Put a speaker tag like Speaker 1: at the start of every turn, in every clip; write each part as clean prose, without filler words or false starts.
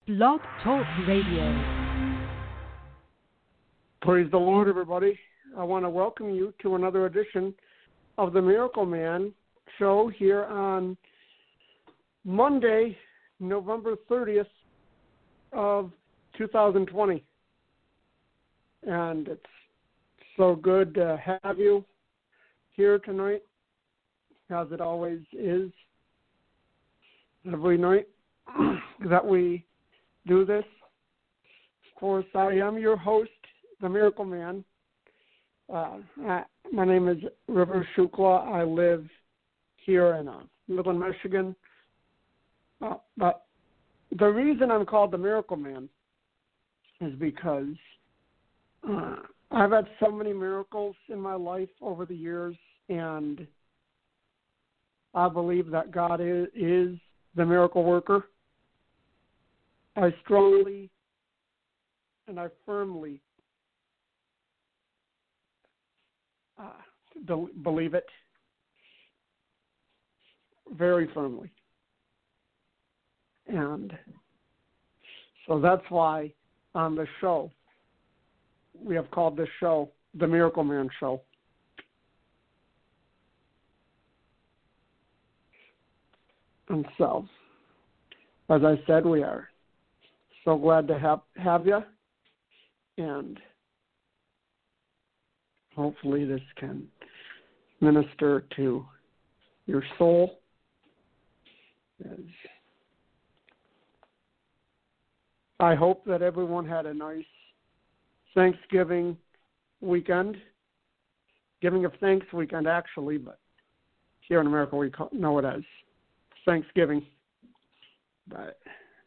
Speaker 1: Blog Talk Radio.
Speaker 2: Praise the Lord, everybody. I want to welcome you to another edition of the Miracle Man show here on Monday, November 30th of 2020. And it's so good to have you here tonight, as it always is every night that we do this. Of course, I am your host, the Miracle Man. My name is River Shukla. I live here in Midland, Michigan. But the reason I'm called the Miracle Man is because I've had so many miracles in my life over the years, and I believe that God is the miracle worker. I strongly and I firmly believe it, very firmly. And so that's why on the show, we have called this show the Miracle Man Show. And so, as I said, we are so glad to have you, and hopefully this can minister to your soul. I hope that everyone had a nice Thanksgiving weekend, Giving of Thanks weekend actually, but here in America we know it as Thanksgiving. But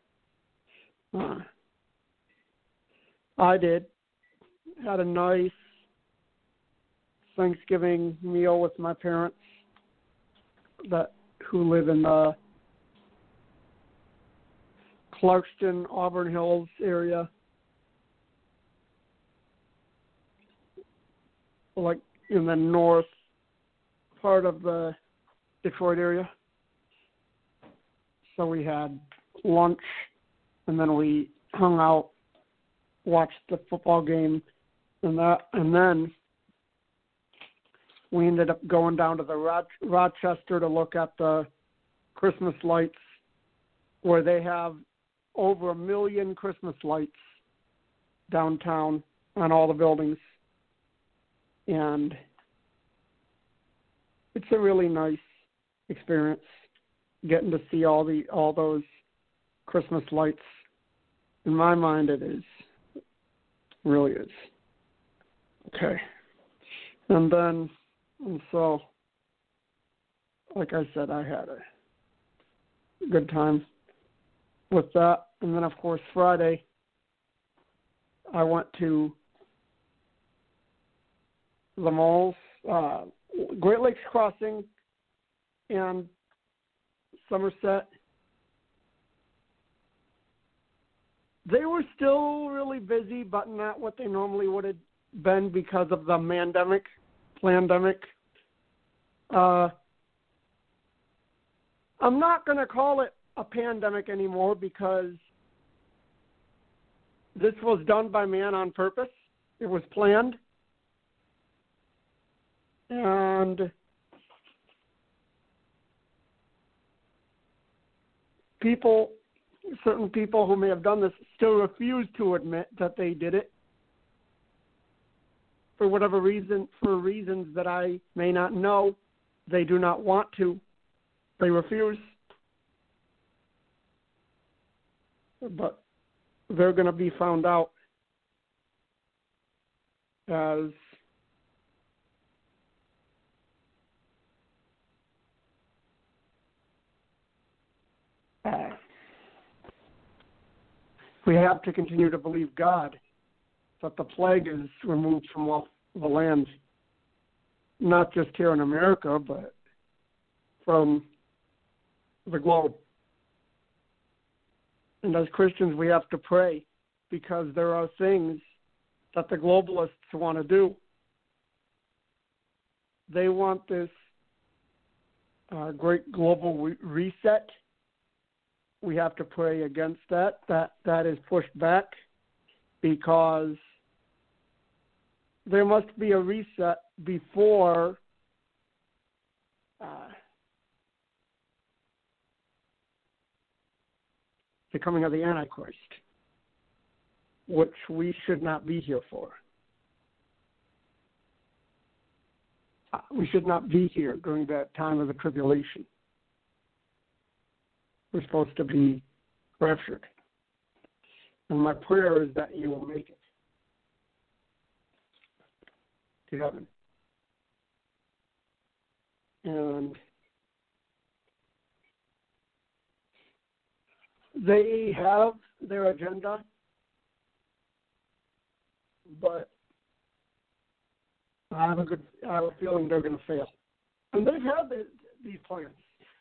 Speaker 2: I had a nice Thanksgiving meal with my parents who live in the Clarkston, Auburn Hills area, like in the north part of the Detroit area. So we had lunch, and then we hung out, watched the football game, and then we ended up going down to the Rochester to look at the Christmas lights, where they have over 1 million Christmas lights downtown on all the buildings. And it's a really nice experience getting to see all those Christmas lights. In my mind, it is. It really is. Okay. And so, like I said, I had a good time with that. And then, of course, Friday, I went to the malls, Great Lakes Crossing, and Somerset. They were still really busy, but not what they normally would have been because of the pandemic. I'm not going to call it a pandemic anymore because this was done by man on purpose. It was planned. And certain people who may have done this still refuse to admit that they did it for whatever reason, for reasons that I may not know. They do not want to. They refuse. But they're going to be found out as we have to continue to believe God that the plague is removed from off the land, not just here in America, but from the globe. And as Christians, we have to pray because there are things that the globalists want to do. They want this great global reset we have to pray against that. That is pushed back because there must be a reset before the coming of the Antichrist, which we should not be here for. We should not be here during that time of the tribulation. We're supposed to be raptured. And my prayer is that you will make it to heaven. And they have their agenda, but I have a feeling they're going to fail. And they've had these plans.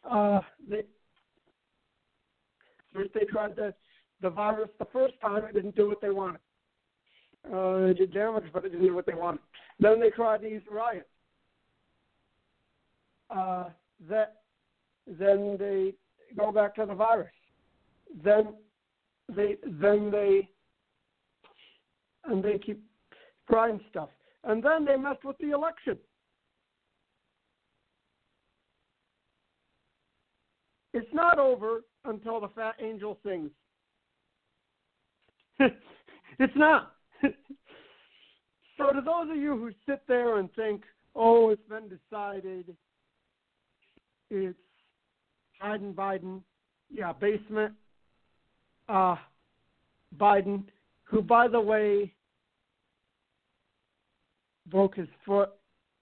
Speaker 2: First they tried the virus the first time, it didn't do what they wanted. It did damage, but it didn't do what they wanted. Then they tried these riots. Then they go back to the virus. Then they keep trying stuff. And then they messed with the election. It's not over until the fat angel sings. It's not. So to those of you who sit there and think, oh, it's been decided, it's Biden, yeah, basement, Biden, who, by the way, broke his foot,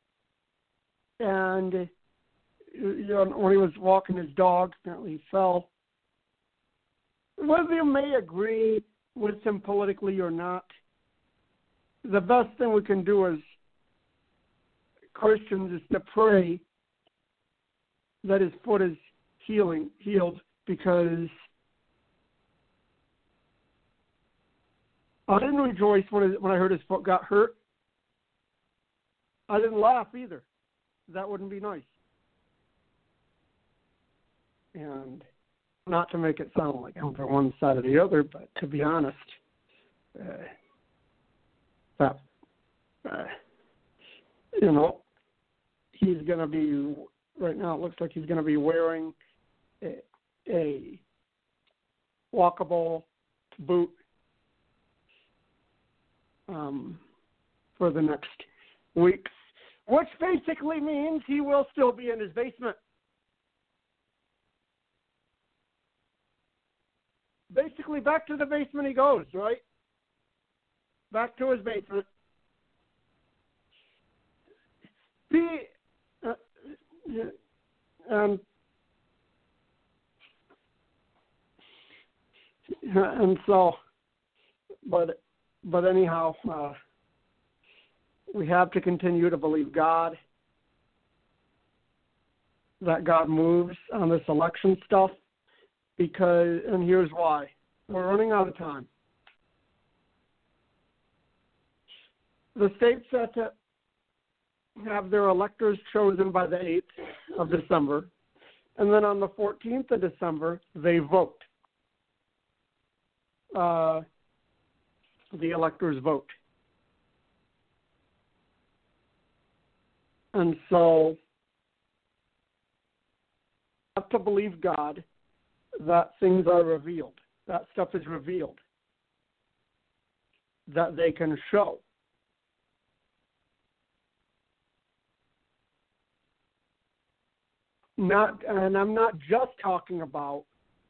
Speaker 2: and when he was walking his dog, apparently he fell. Whether you may agree with him politically or not, the best thing we can do as Christians is to pray that his foot is healed, because I didn't rejoice when I heard his foot got hurt. I didn't laugh either. That wouldn't be nice. And not to make it sound like I'm for one side or the other, but to be honest, he's going to be, right now it looks like he's going to be wearing a walkable boot for the next weeks, which basically means he will still be in his basement. Basically, back to the basement he goes, right? Back to his basement. And so, but anyhow, we have to continue to believe God, that God moves on this election stuff, because, and here's why. We're running out of time. The states that have their electors chosen by the 8th of December, and then on the 14th of December, they vote. The electors vote. And so, I have to believe God that things are revealed, that stuff is revealed, that they can show. And I'm not just talking about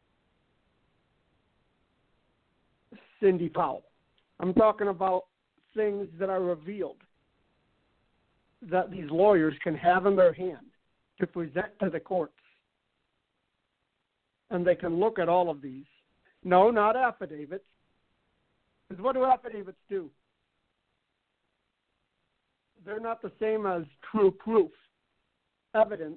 Speaker 2: Cindy Powell. I'm talking about things that are revealed, that these lawyers can have in their hand to present to the courts. And they can look at all of these. No, not affidavits. Because what do affidavits do? They're not the same as true proof, evidence.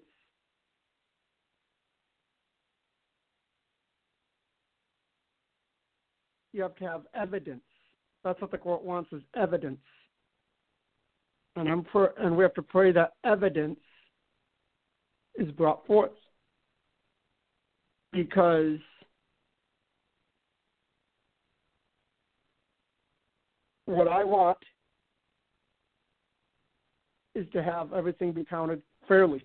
Speaker 2: You have to have evidence. That's what the court wants, is evidence. And we have to pray that evidence is brought forth. Because what I want is to have everything be counted fairly.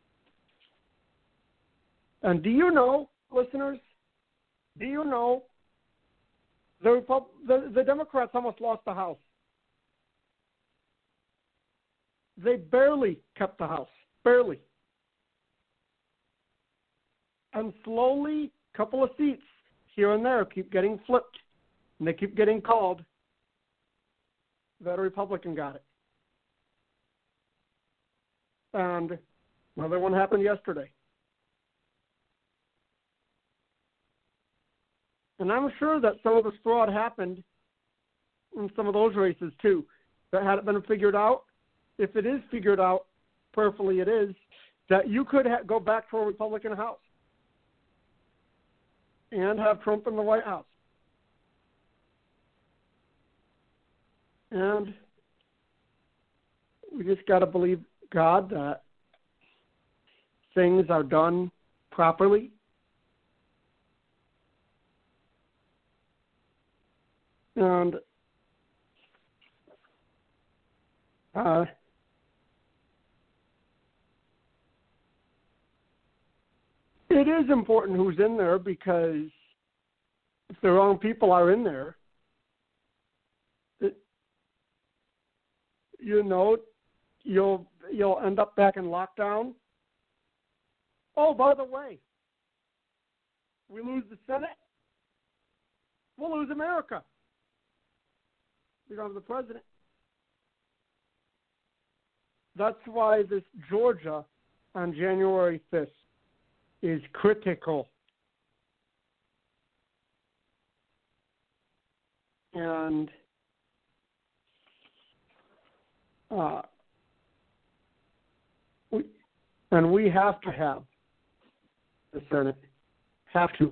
Speaker 2: And do you know, listeners, do you know the Democrats almost lost the House? They barely kept the House, barely. And slowly, a couple of seats here and there keep getting flipped, and they keep getting called that a Republican got it. And another one happened yesterday. And I'm sure that some of this fraud happened in some of those races too. That had it been figured out, if it is figured out, prayerfully it is, that you could go back to a Republican House and have Trump in the White House. And we just got to believe God that things are done properly. And it is important who's in there, because if the wrong people are in there, you'll end up back in lockdown. Oh, by the way, we lose the Senate, we'll lose America. We don't have the president. That's why this Georgia on January 5th is critical. And we have to have the Senate. Have to.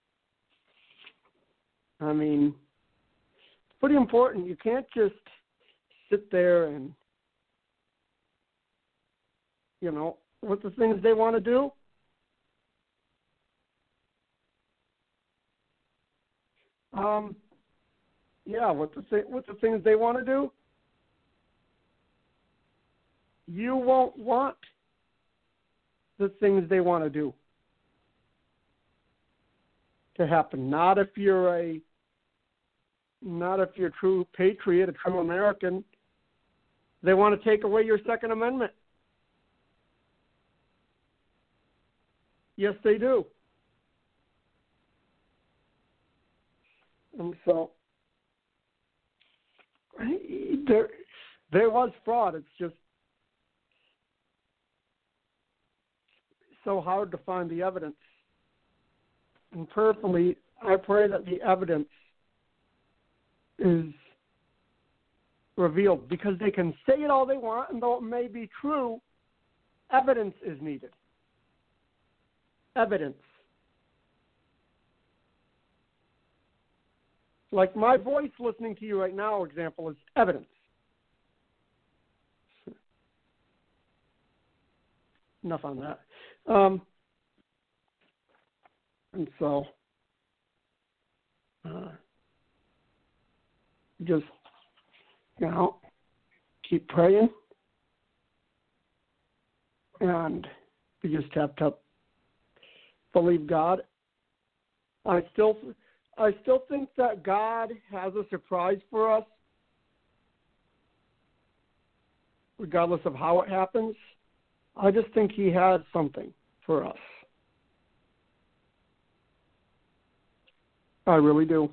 Speaker 2: I mean, it's pretty important. You can't just sit there and, what the things they want to do. What the things they want to do. You won't want the things they want to do to happen. Not if you're a true patriot, a true American. They want to take away your Second Amendment. Yes, they do. And so there was fraud. It's just so hard to find the evidence. And prayerfully, I pray that the evidence is revealed, because they can say it all they want, and though it may be true, evidence is needed. Evidence. Like my voice listening to you right now, example, is evidence. Enough on that. And so, just, keep praying. And we just have to believe God. I still think that God has a surprise for us, regardless of how it happens. I just think He has something for us. I really do.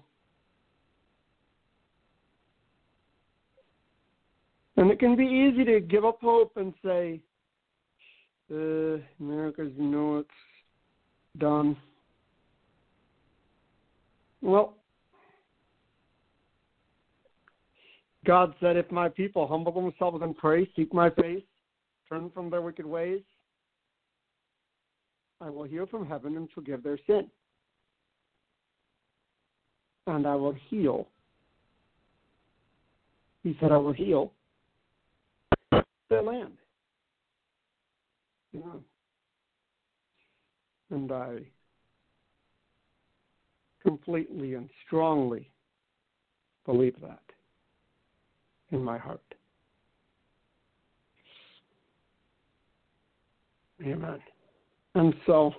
Speaker 2: And it can be easy to give up hope and say, America's, it's done. Well, God said, if my people humble themselves and pray, seek my face, turn from their wicked ways, I will hear from heaven and forgive their sin. And I will heal. He said, I will heal their land. And I completely and strongly believe that. in my heart. Amen. And so,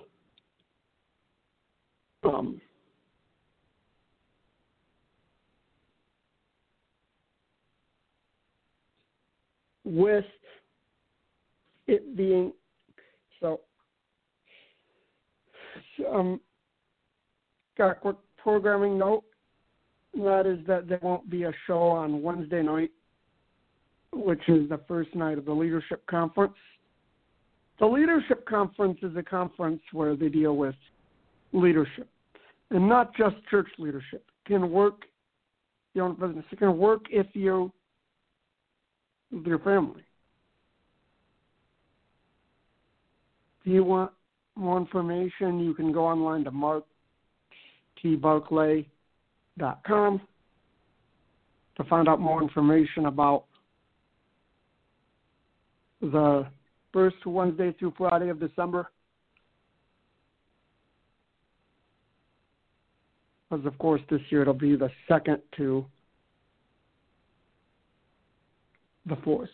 Speaker 2: with it being so, got a quick programming note. That is that there won't be a show on Wednesday night, which is the first night of the Leadership Conference. The Leadership Conference is a conference where they deal with leadership, and not just church leadership. It can work your own business. It can work with your family. If you want more information, you can go online to marktbarclay.com to find out more information about the first Wednesday through Friday of December. Because, of course, this year it'll be the 2nd to the 4th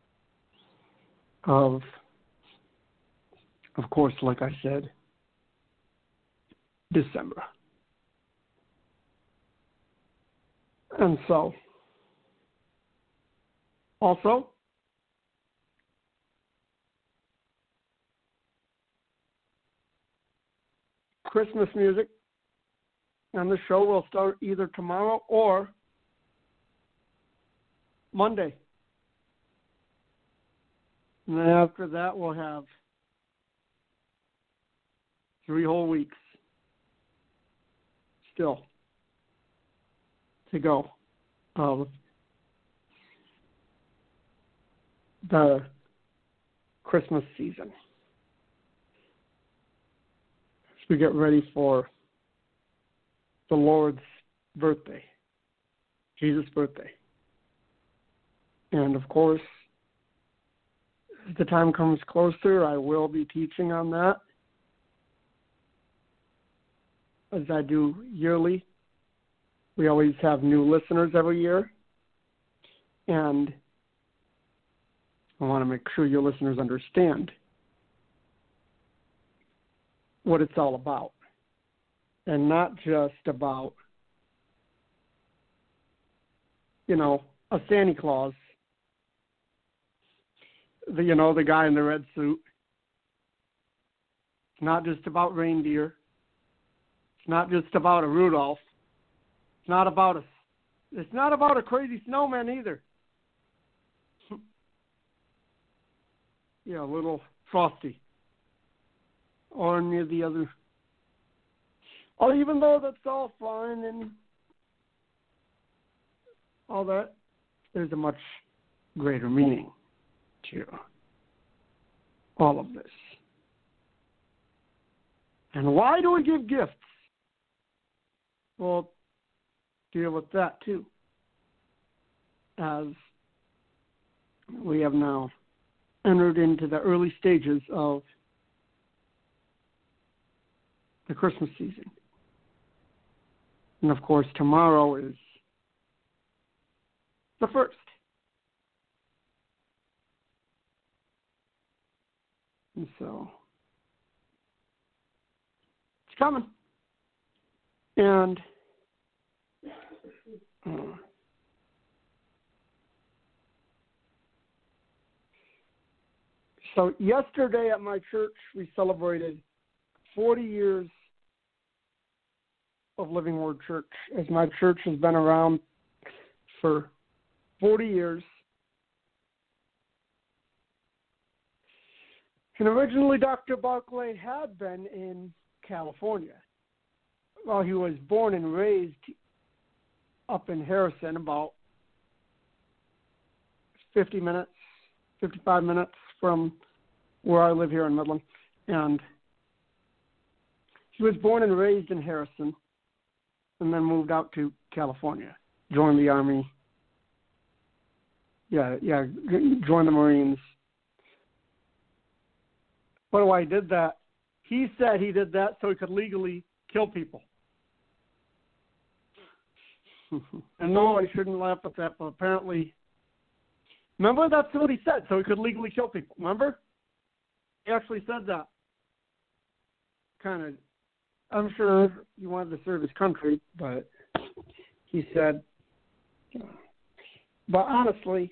Speaker 2: of course, like I said, December. And so, also, Christmas music on the show will start either tomorrow or Monday. And then after that, we'll have 3 whole weeks still to go of the Christmas season. As we get ready for the Lord's birthday, Jesus' birthday. And of course, as the time comes closer, I will be teaching on that, as I do yearly. We always have new listeners every year, and I want to make sure your listeners understand what it's all about, and not just about, a Santa Claus, the guy in the red suit. It's not just about reindeer. It's not just about a Rudolph. It's not about a crazy snowman either. Little Frosty. Or any of the other. Or even though that's all fine and all that, there's a much greater meaning to all of this. And why do we give gifts? We'll deal with that too, as we have now entered into the early stages of the Christmas season. And of course, tomorrow is the 1st. And so, it's coming. And so yesterday at my church, we celebrated 40 years of Living Word Church, as my church has been around for 40 years. And originally, Dr. Barclay had been in California. Well, he was born and raised up in Harrison, about 55 minutes from where I live here in Midland. And he was born and raised in Harrison, and then moved out to California, joined the Army. Joined the Marines. But why he did that? He said he did that so he could legally kill people. And no, I shouldn't laugh at that, but apparently Remember, that's what he said, so he could legally kill people. Remember? He actually said that. Kind of, I'm sure he wanted to serve his country, but he said, but honestly,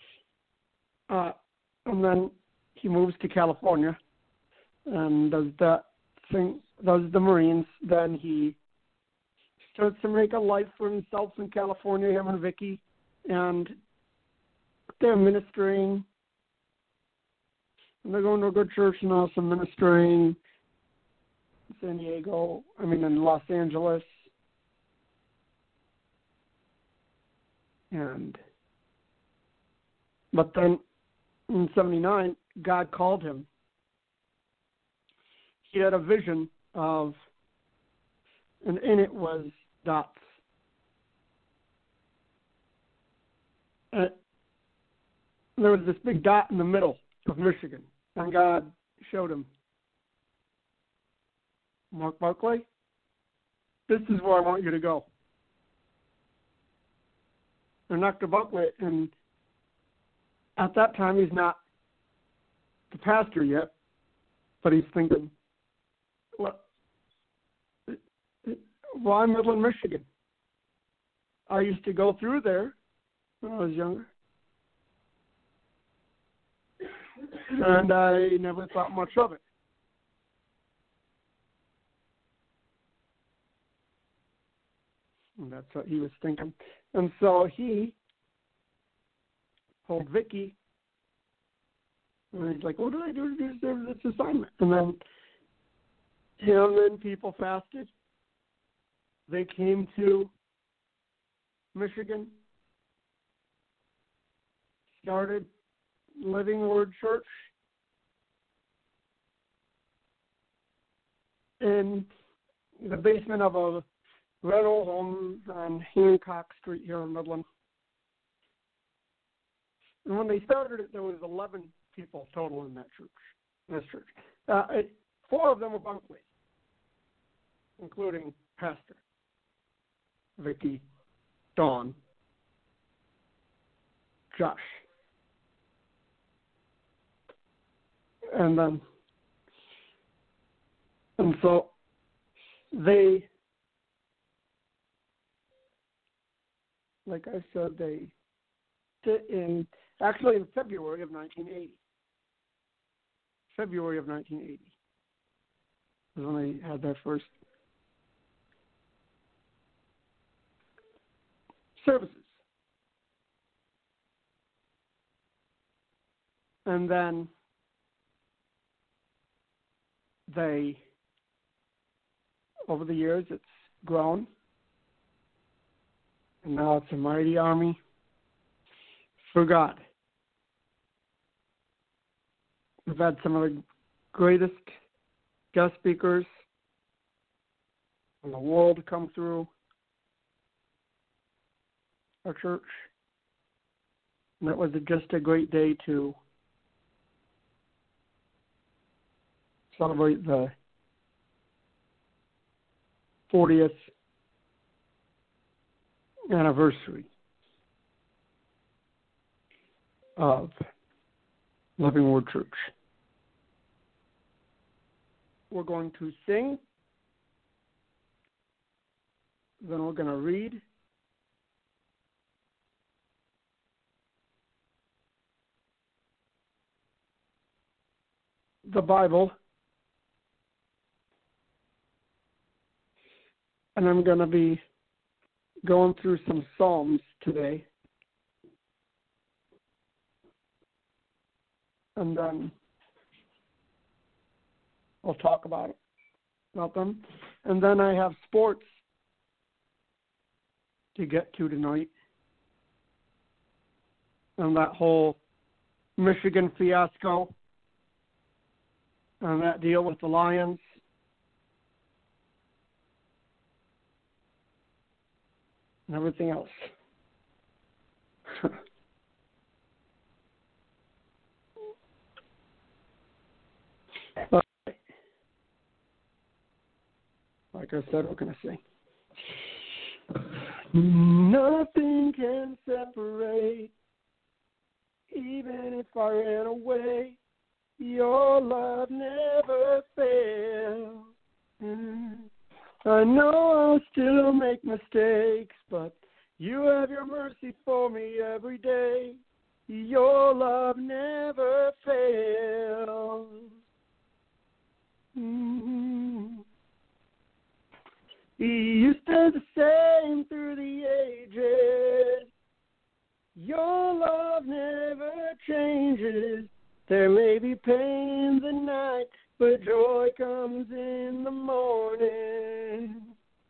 Speaker 2: and then he moves to California and does that thing, does the Marines. Then he starts to make a life for himself in California, him and Vicky, and they're ministering. And they're going to a good church now, some ministering in Los Angeles. But then in 1979, God called him. He had a vision of, and in it was dots. And there was this big dot in the middle of Michigan, and God showed him, Mark Barkley, this is where I want you to go. And Dr. Barkley, and at that time he's not the pastor yet, but he's thinking, well, I'm Midland, Michigan. I used to go through there when I was younger. And I never thought much of it. And that's what he was thinking. And so he told Vicky, and he's like, what do I do to deserve this assignment? And then him and people fasted. They came to Michigan, started Living Word Church in the basement of a rental home on Hancock Street here in Midland. And when they started it, there was 11 people total in that church. This church, 4 of them were bunk ladies, including Pastor Vicky, Dawn, Josh, and so they, like I said, they sit in February of 1980. February of 1980 is when they had their first services. And then they, over the years, it's grown. And now it's a mighty army for God. We've had some of the greatest guest speakers in the world come through our church. And it was just a great day to celebrate the 40th anniversary of Living Word Church. We're going to sing, then we're going to read, the Bible, and I'm going to be going through some Psalms today. And then I'll talk about them. And then I have sports to get to tonight. And that whole Michigan fiasco and that deal with the Lions. And everything else. But, like I said, we're going to sing. Nothing can separate even if I ran away, your love never fails. I know I'll still make mistakes, but you have your mercy for me every day. Your love never fails. You stay the same through the ages. Your love never changes. There may be pain in the night, but joy comes in the morning.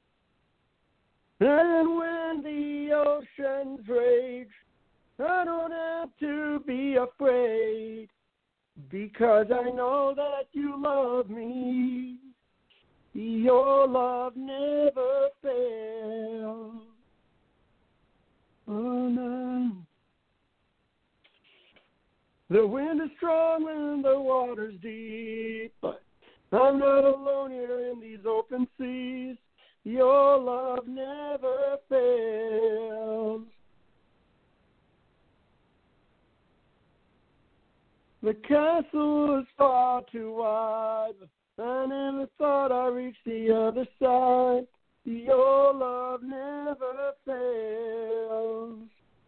Speaker 2: And when the oceans rage, I don't have to be afraid, because I know that you love me. Your love never fails. Oh, no. The wind is strong and the water's deep, but I'm not alone here in these open seas. Your love never fails. The castle is far too wide, but I never thought I'd reach the other side. Your love never fails.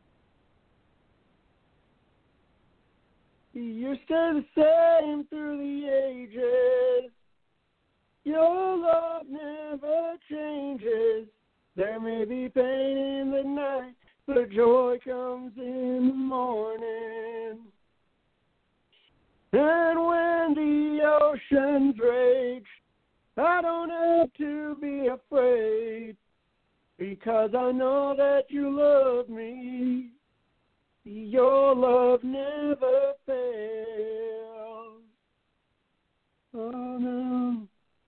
Speaker 2: You stay the same through the ages. Your love never changes. There may be pain in the night, but joy comes in the morning. And when the oceans rage, I don't have to be afraid, because I know that you love me. Your love never fails. Oh, no.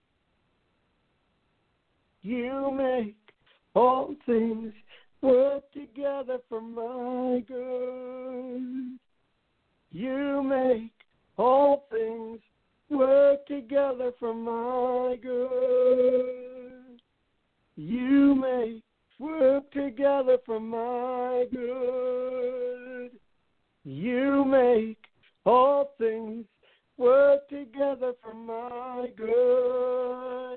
Speaker 2: You make all things work together for my good. You make all things work together for my good. You make work together for my good. You make all things work together for my good.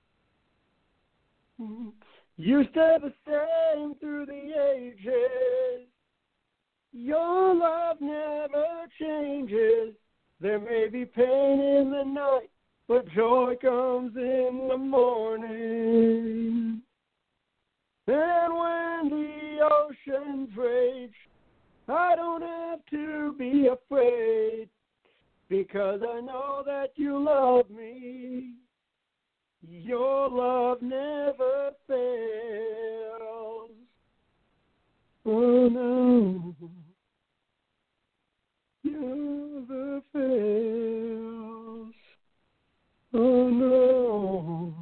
Speaker 2: You stay the same through the ages. Your love never changes. There may be pain in the night, but joy comes in the morning. And when the oceans rage, I don't have to be afraid, because I know that you love me. Your love never fails. Oh, no. Never fails. Oh, no.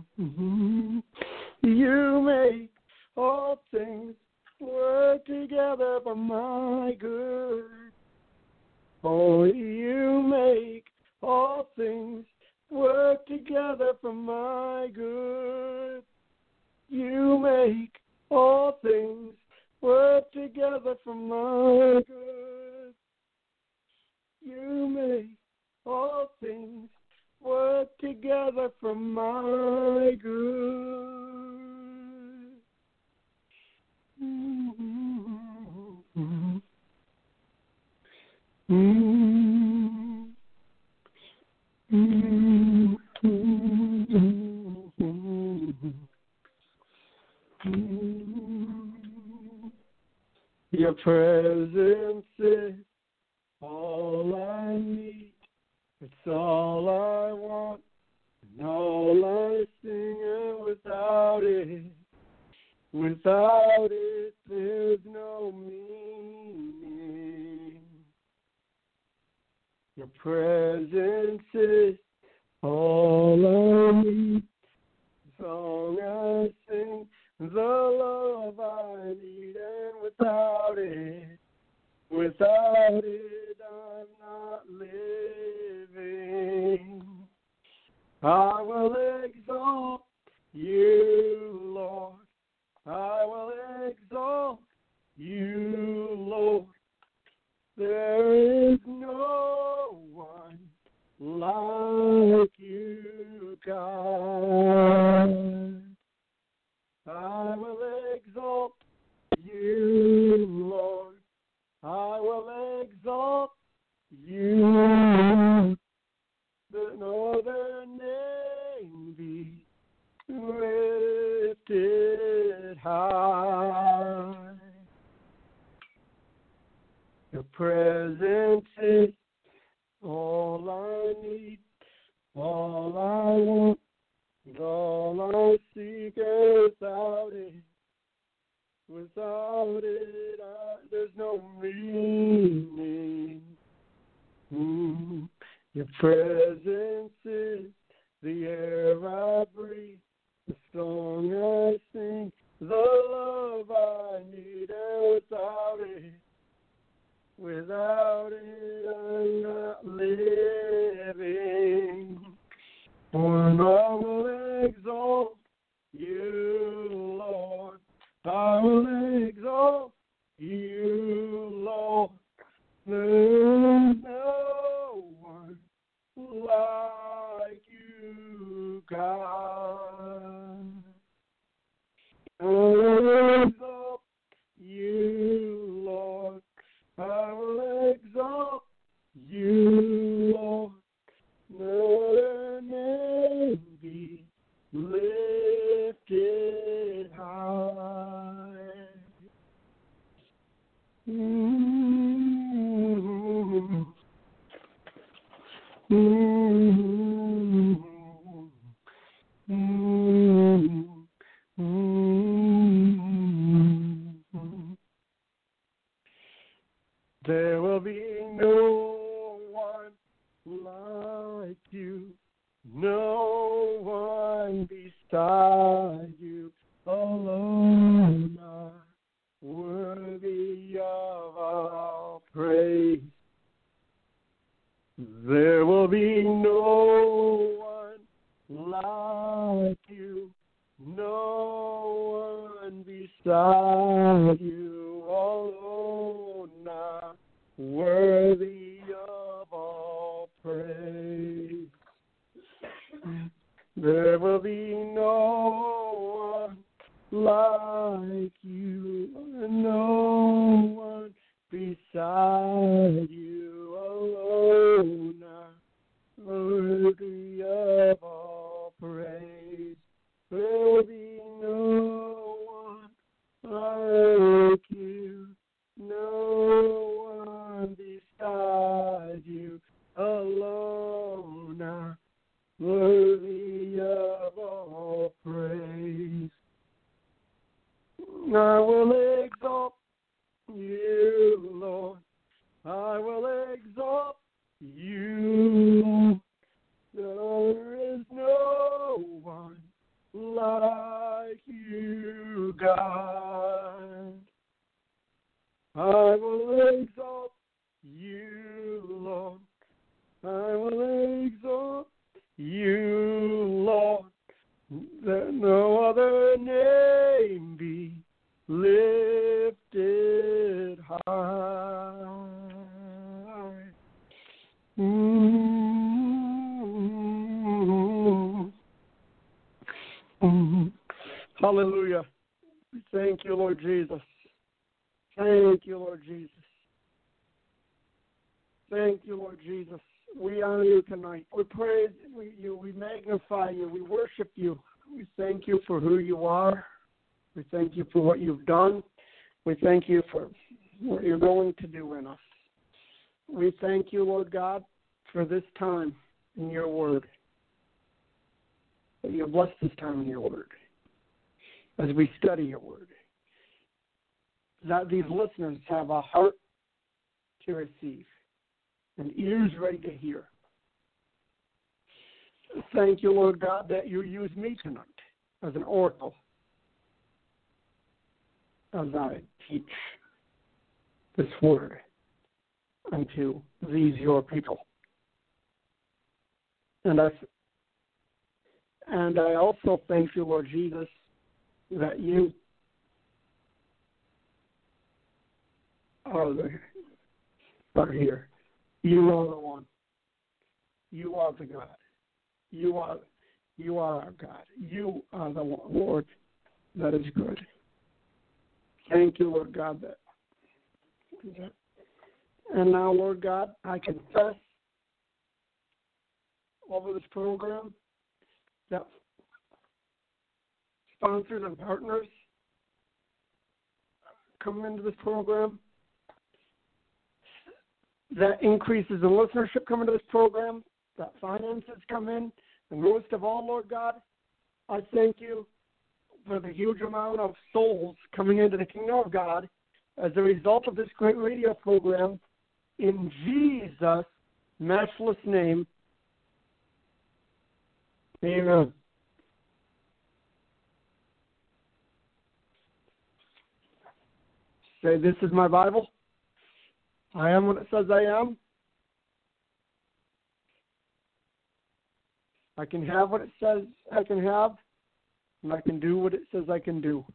Speaker 2: You make all things work together for my good. Oh, you make all things work together for my good. You make all things work together for my good. You make all things work together for my good. Your presence is all I need. It's all I want and all I sing. And without it, there's no meaning. Your presence is all I need. The song I sing, the love I need, and without it, I'm not living. I will exalt you, Lord. I will exalt you, Lord. There is no one like you, God. I will exalt you, Lord. I will exalt you. That no other name be lifted high. Your presence is all I need, all I want, and all I seek. Without it, there's no meaning. Your presence is the air I breathe, the song I sing, the love I need, and without it, I'm not living. For I will exalt you, Lord. I will exalt you, Lord. There's no one like you, God. I will exalt you, Lord. I will exalt you, Lord. No other name be lifted high. There will be no one like you, no one beside you, alone are worthy of our praise. There will be no one like you, no one beside you, alone are worthy of all praise. There will be no one like you, no one beside you, alone are worthy of all praise. There will be no one like you, no one beside you, alone are worthy of all praise. I will exalt you, Lord. I will exalt you, Lord. There is no one like you, God. I will exalt you, Lord. I will exalt you, Lord. That no other name be lifted high. Hallelujah. Thank you, Lord Jesus. Thank you, Lord Jesus. Thank you, Lord Jesus. We honor you tonight. We praise you. We magnify you. We worship you. We thank you for who you are. We thank you for what you've done. We thank you for what you're going to do in us. We thank you, Lord God, for this time in your word. That you have blessed this time in your word as we study your word. That these listeners have a heart to receive and ears ready to hear. Thank you, Lord God, that you use me tonight as an oracle as I teach this word unto these your people. And I also thank you, Lord Jesus, that you are are here. You are the one. You are the God. You are our God. You are the one, Lord, that is good. Thank you, Lord God. And now, Lord God, I confess over this program that sponsors and partners come into this program, that increases in listenership come into this program, that finances come in, and most of all, Lord God, I thank you for the huge amount of souls coming into the kingdom of God as a result of this great radio program. In Jesus' matchless name, amen. Say, this is my Bible. I am what it says I am. I can have what it says I can have, and I can do what it says I can do.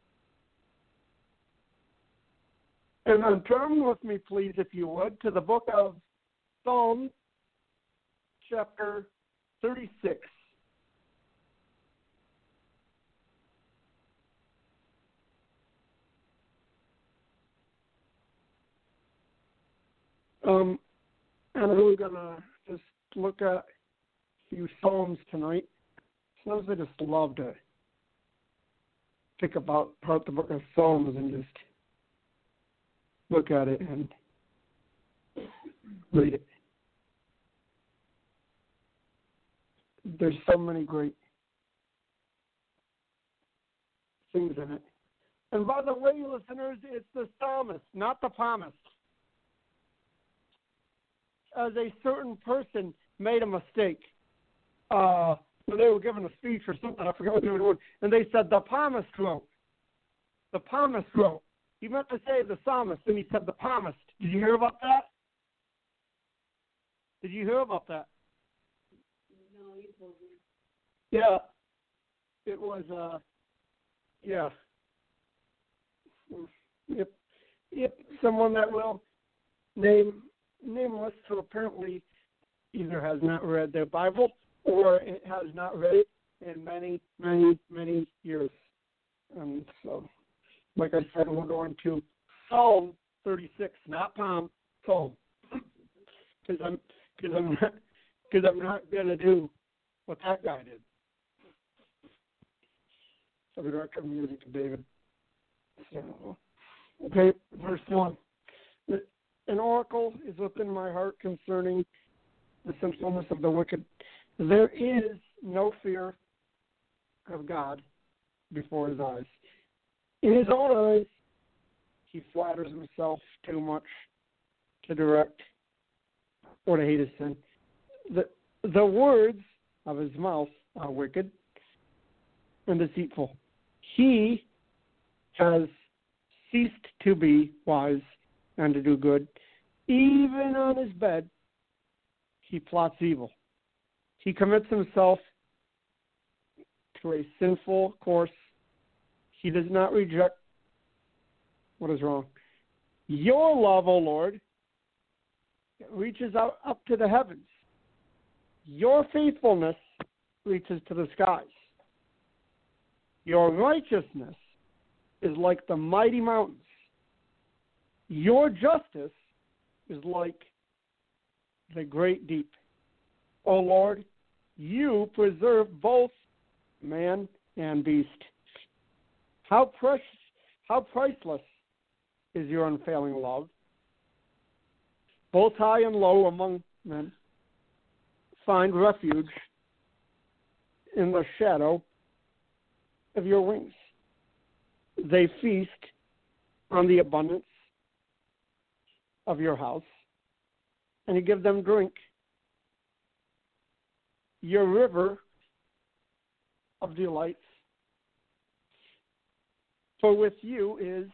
Speaker 2: And then turn with me, please, if you would, to the book of Psalms, chapter 36. And we're going to just look at a few Psalms tonight. Sometimes I just love to pick apart the book of Psalms and just look at it and read it. There's so many great things in it. And by the way, listeners, it's the psalmist, not the psalmist. As a certain person made a mistake, when they were giving a speech or something, I forget what they were doing, and they said the psalmist wrote. The psalmist wrote. He meant to say the psalmist, and he said the psalmist. Did you hear about that? Did you hear about that?
Speaker 1: No, you told me.
Speaker 2: Yeah. It was, yeah. Yep. Someone that will nameless, who apparently either has not read their Bible or it has not read it in many, many, many years. And so, like I said, we're going to Psalm 36, not Psalm, Psalm, because I'm not going to do what that guy did. So we don't have music to David. So, okay, verse 1. An oracle is within my heart concerning the sinfulness of the wicked. There is no fear of God before his eyes. In his own eyes, he flatters himself too much to direct or to hate his sin. The words of his mouth are wicked and deceitful. He has ceased to be wise and to do good. Even on his bed, he plots evil. He commits himself to a sinful course. He does not reject what is wrong. Your love, O Lord, reaches out up to the heavens. Your faithfulness reaches to the skies. Your righteousness is like the mighty mountains. Your justice is like the great deep. O Lord, you preserve both man and beast. How priceless is your unfailing love. Both high and low among men find refuge in the shadow of your wings. They feast on the abundance of your house, and you give them drink. Your river of delights. For with you is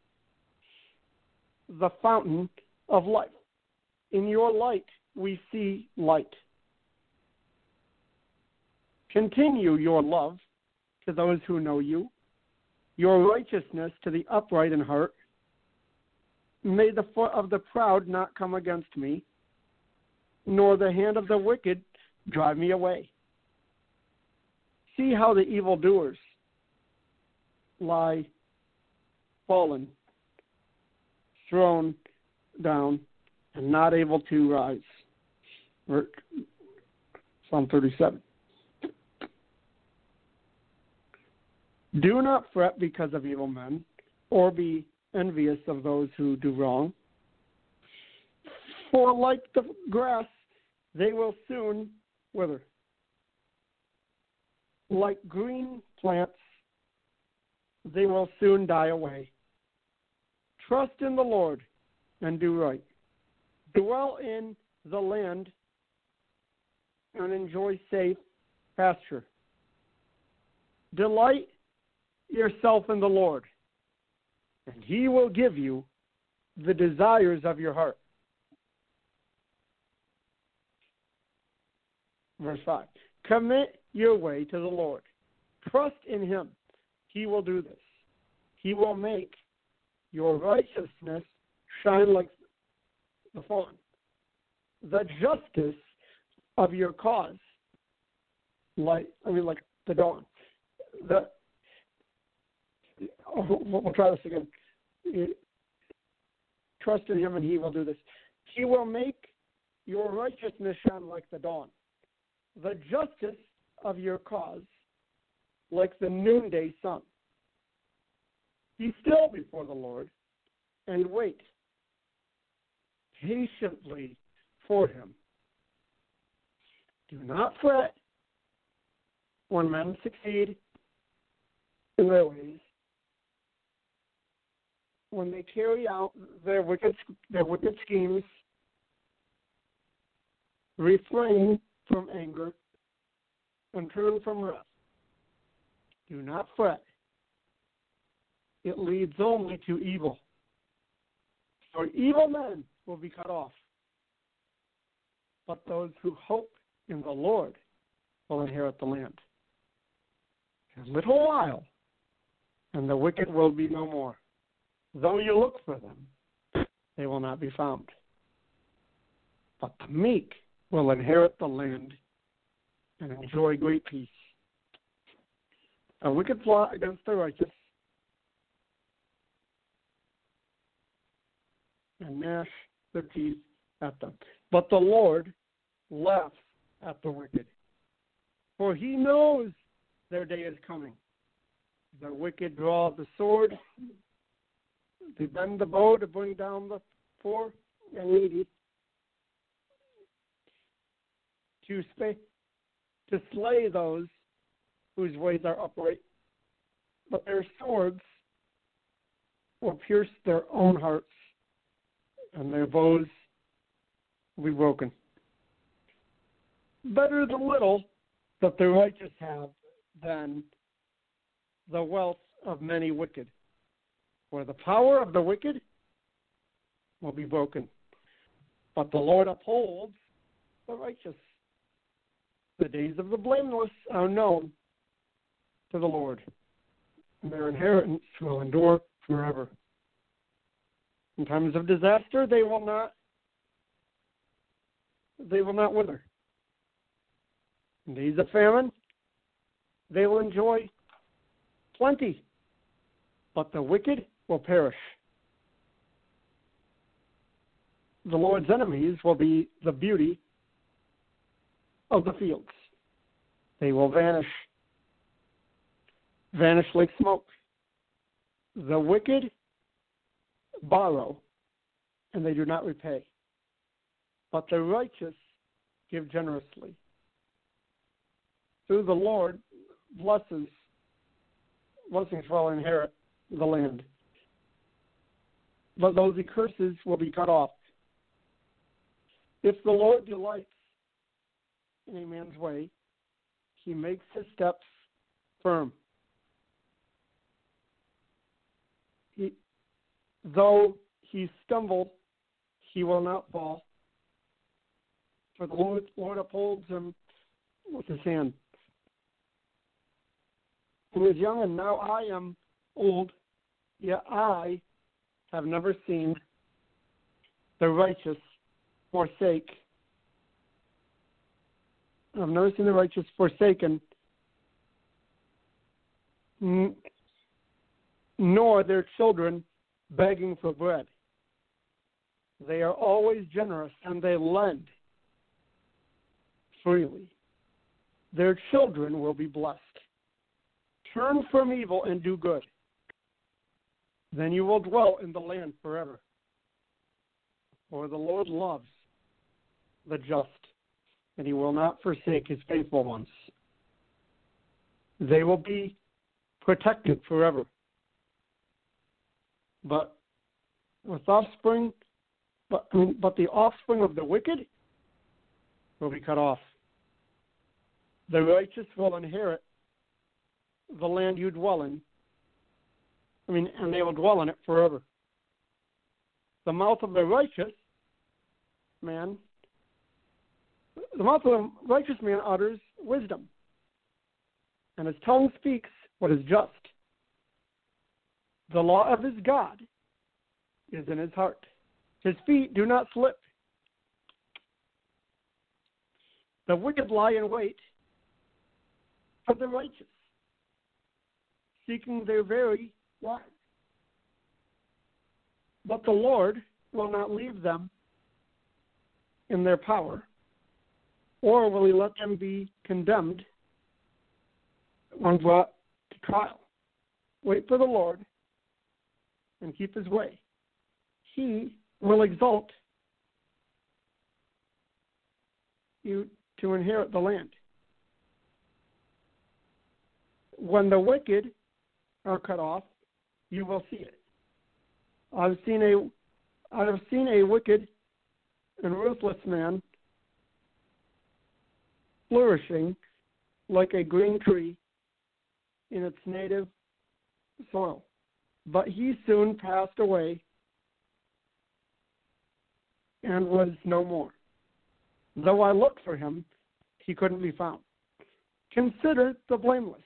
Speaker 2: the fountain of life. In your light we see light. Continue your love to those who know you, your righteousness to the upright in heart. May the foot of the proud not come against me, nor the hand of the wicked drive me away. See how the evildoers lie fallen, thrown down, and not able to rise. Psalm 37. Do not fret because of evil men, or be envious of those who do wrong. For like the grass, they will soon wither. Like green plants, they will soon die away. Trust in the Lord and do right. Dwell in the land and enjoy safe pasture. Delight yourself in the Lord, and he will give you the desires of your heart. Verse 5. Commit your way to the Lord. Trust in him. He will do this. He will make your righteousness shine like the sun, the justice of your cause like the dawn. We'll try this again. Trust in him and he will do this. He will make your righteousness shine like the dawn, the justice of your cause like the noonday sun. Be still before the Lord and wait patiently for him. Do not fret when men succeed in their ways, when they carry out their wicked schemes. Refrain from anger and turn from wrath. Do not fret. It leads only to evil. For evil men will be cut off, but those who hope in the Lord will inherit the land. A little while, and the wicked will be no more. Though you look for them, they will not be found. But the meek will inherit the land and enjoy great peace. A wicked plot against the righteous, and gnash their teeth at them. But the Lord laughs at the wicked, for he knows their day is coming. The wicked draw the sword, they bend the bow to bring down the poor and needy, to slay those whose ways are upright. But their swords will pierce their own hearts, and their bows will be broken. Better the little that the righteous have than the wealth of many wicked. For the power of the wicked will be broken, but the Lord upholds the righteous. The days of the blameless are known to the Lord, and their inheritance will endure forever. In times of disaster, they will not wither. In days of famine, they will enjoy plenty, but the wicked will perish. The Lord's enemies will be the beauty of the fields. They will vanish like smoke. The wicked borrow, and they do not repay, but the righteous give generously. Through the Lord, blessings will inherit the land, but those he curses will be cut off. If the Lord delights in a man's way, he makes his steps firm. Though he stumble, he will not fall, for the Lord upholds him with his hand. He was young, and now I am old, yet I have never seen the righteous forsake. I've never seen the righteous forsaken, nor their children begging for bread. They are always generous, and they lend freely. Their children will be blessed. Turn from evil and do good. Then you will dwell in the land forever. For the Lord loves the just, and he will not forsake his faithful ones. They will be protected forever. But the offspring of the wicked will be cut off. The righteous will inherit the land you dwell in. And they will dwell in it forever. The mouth of the righteous man utters wisdom, and his tongue speaks what is just. The law of his God is in his heart. His feet do not slip. The wicked lie in wait for the righteous, seeking their very lives. But the Lord will not leave them in their power, or will he let them be condemned when brought to trial. Wait for the Lord and keep his way. He will exalt you to inherit the land. When the wicked are cut off, you will see it. I have seen a wicked and ruthless man flourishing like a green tree in its native soil. But he soon passed away and was no more. Though I looked for him, he couldn't be found. Consider the blameless.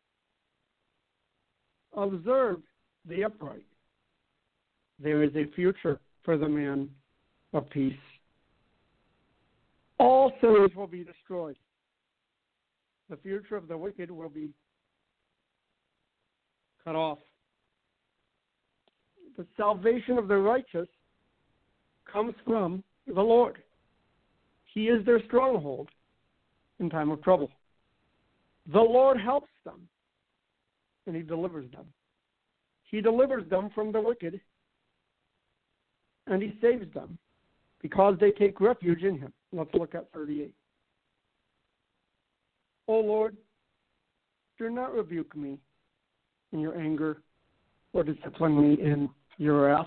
Speaker 2: Observe the upright. There is a future for the man of peace. All sinners will be destroyed. The future of the wicked will be cut off. The salvation of the righteous comes from the Lord. He is their stronghold in time of trouble. The Lord helps them, and he delivers them. He delivers them from the wicked, and he saves them because they take refuge in him. Let's look at 38. O Lord, do not rebuke me in your anger or discipline me in your wrath.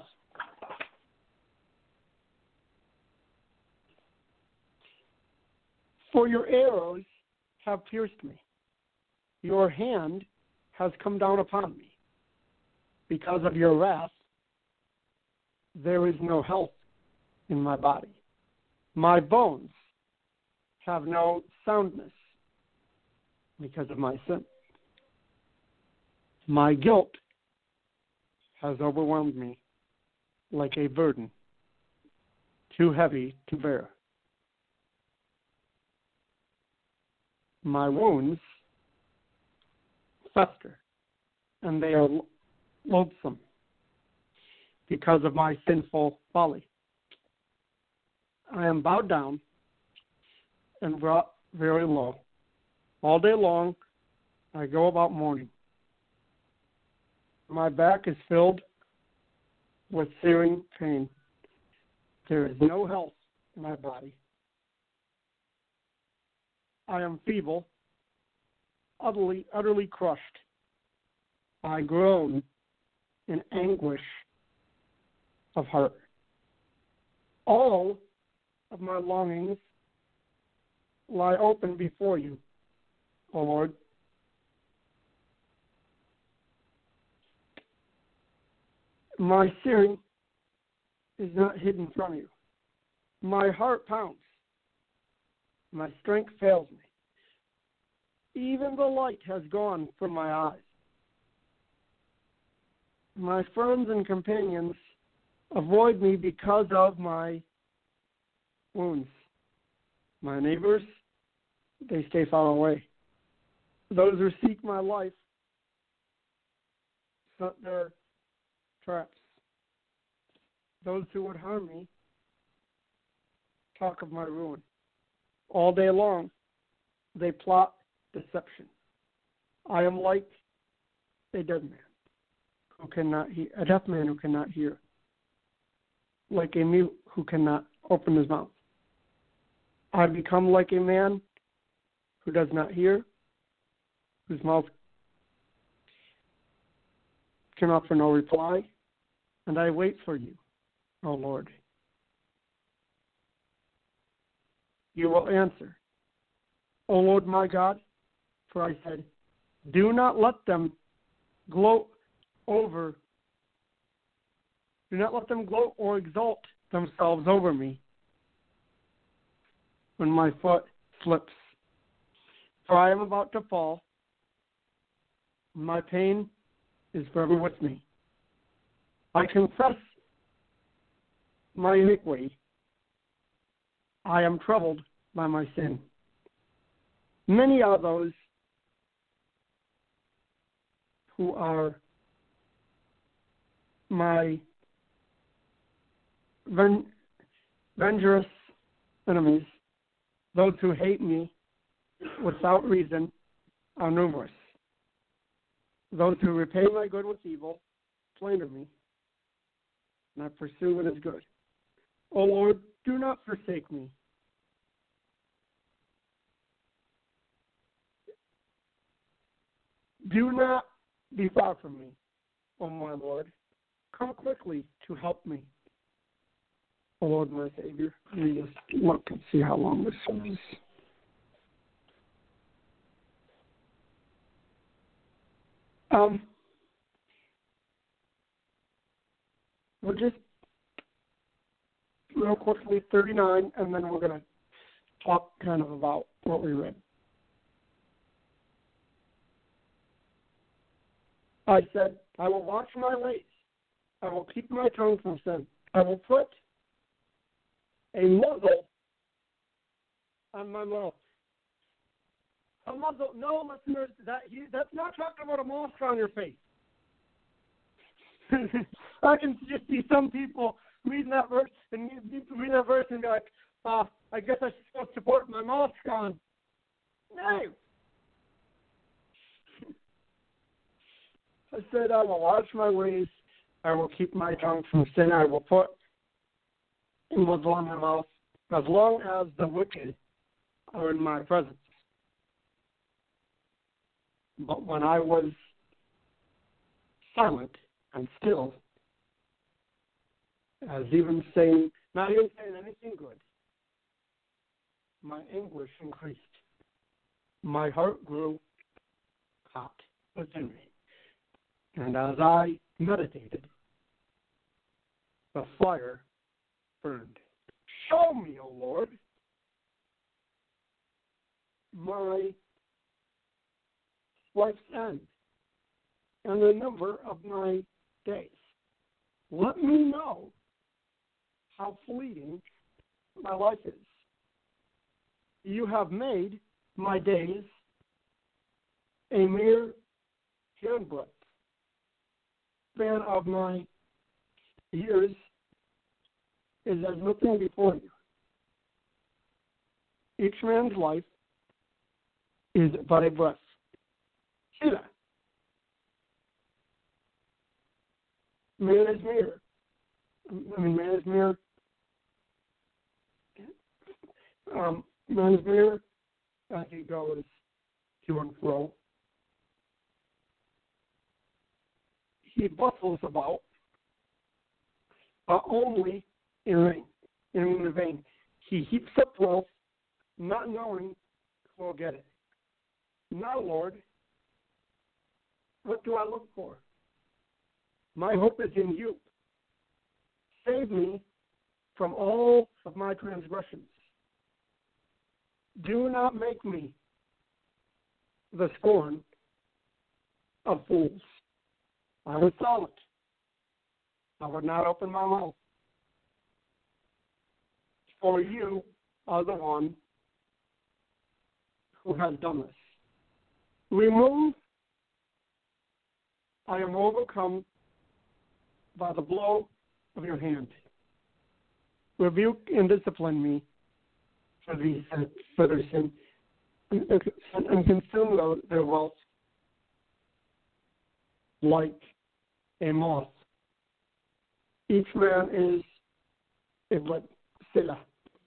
Speaker 2: For your arrows have pierced me. Your hand has come down upon me. Because of your wrath, there is no health in my body. My bones have no soundness because of my sin. My guilt has overwhelmed me like a burden too heavy to bear. My wounds fester, and they are loathsome because of my sinful folly. I am bowed down and brought very low. All day long I go about mourning. My back is filled with searing pain. There is no health in my body. I am feeble, utterly crushed. I groan in anguish of heart. All of my longings lie open before you, O Lord. My sin is not hidden from you. My heart pounds. My strength fails me. Even the light has gone from my eyes. My friends and companions avoid me because of my wounds. My neighbors, they stay far away. Those who seek my life set their traps. Those who would harm me talk of my ruin. All day long, they plot deception. I am like a dead man who cannot hear, a deaf man who cannot hear, like a mute who cannot open his mouth. I become like a man who does not hear, whose mouth can offer no reply, and I wait for you, O Lord. You will answer, O Lord my God, for I said, do not let them gloat or exalt themselves over me when my foot slips. For I am about to fall. My pain is forever with me. I confess my iniquity. I am troubled by my sin. Many are those who are my vengerous enemies. Those who hate me without reason are numerous. Those who repay my good with evil slander me, and I pursue what is good. O Lord, do not forsake me. Do not be far from me, O my Lord. Come quickly to help me. O Lord, my Savior. Let me just look and see how long this is. We'll just real quickly 39, and then we're going to talk kind of about what we read. I said, I will watch my ways. I will keep my tongue from sin. I will put a muzzle on my mouth. A muzzle. No, listeners, that's not talking about a mask on your face. I can just see some people reading that verse and be like, I guess I should supposed to put my mask on. No. I said, I will watch my ways. I will keep my tongue from sin. I will put a muzzle on my mouth as long as the wicked are in my presence. But when I was silent and still, as even saying, not even saying anything good, my anguish increased. My heart grew hot within me. And as I meditated, the fire burned. Show me, O Lord, my life's end and the number of my days. Let me know how fleeting my life is. You have made my days a mere handbreadth. Span of my years is as nothing before you. Each man's life is but a breath. See that? Man is mere. Man is mere. Man is mere as he goes to and fro. He bustles about, but only in vain. He heaps up wealth, not knowing who will get it. Now, Lord, what do I look for? My hope is in you. Save me from all of my transgressions. Do not make me the scorn of fools. I was silent. I would not open my mouth for you are the one who has done this. Remove, I am overcome by the blow of your hand. Rebuke and discipline me for their sin, and consume their wealth like a moth. Each man is what Selah.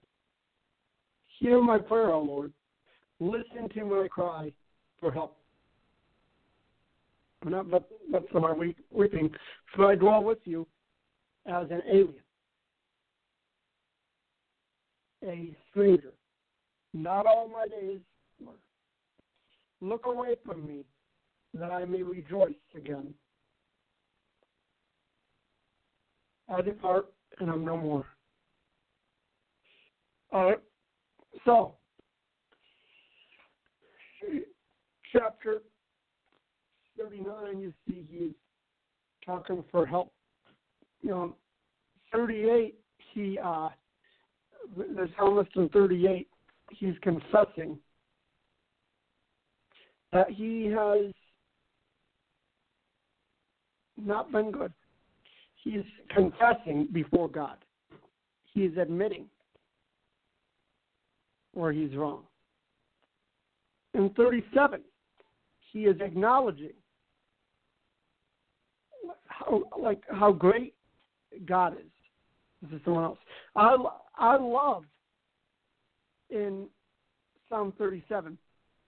Speaker 2: Hear my prayer, O Lord. Listen to my cry for help. Not but for my weeping, for I dwell with you as an alien, a stranger. Not all my days. Look away from me, that I may rejoice again. I depart, and I'm no more. All right. So, chapter 39, you see he's talking for help. 38, the psalmist in 38, he's confessing that he has not been good. He's confessing before God. He's admitting where he's wrong. In 37, he is acknowledging how great God is. This is someone else. I love in Psalm 37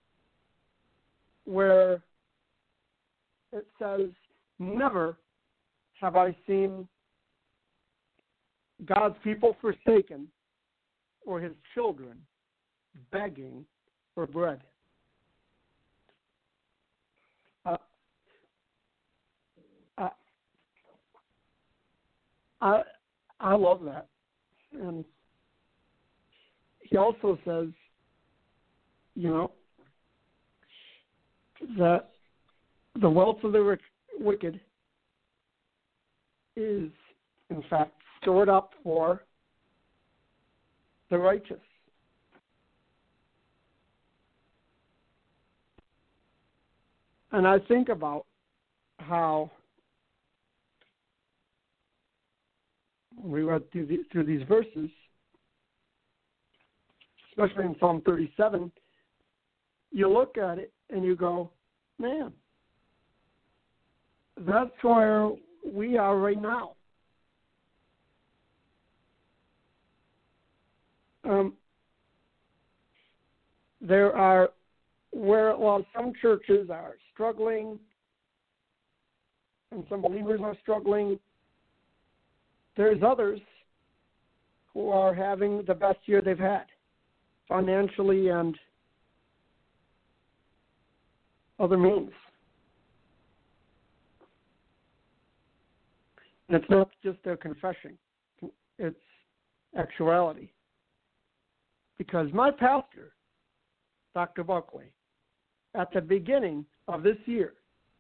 Speaker 2: where it says, never have I seen God's people forsaken or his children begging for bread. I love that. And he also says, that the wealth of the wicked is, in fact, stored up for the righteous. And I think about how we read through these verses, especially in Psalm 37, you look at it and you go, man, that's where we are right now. There are, while some churches are struggling and some believers are struggling, there's others who are having the best year they've had, financially and other means. And it's not just their confession, it's actuality. Because my pastor, Dr. Buckley, at the beginning of this year,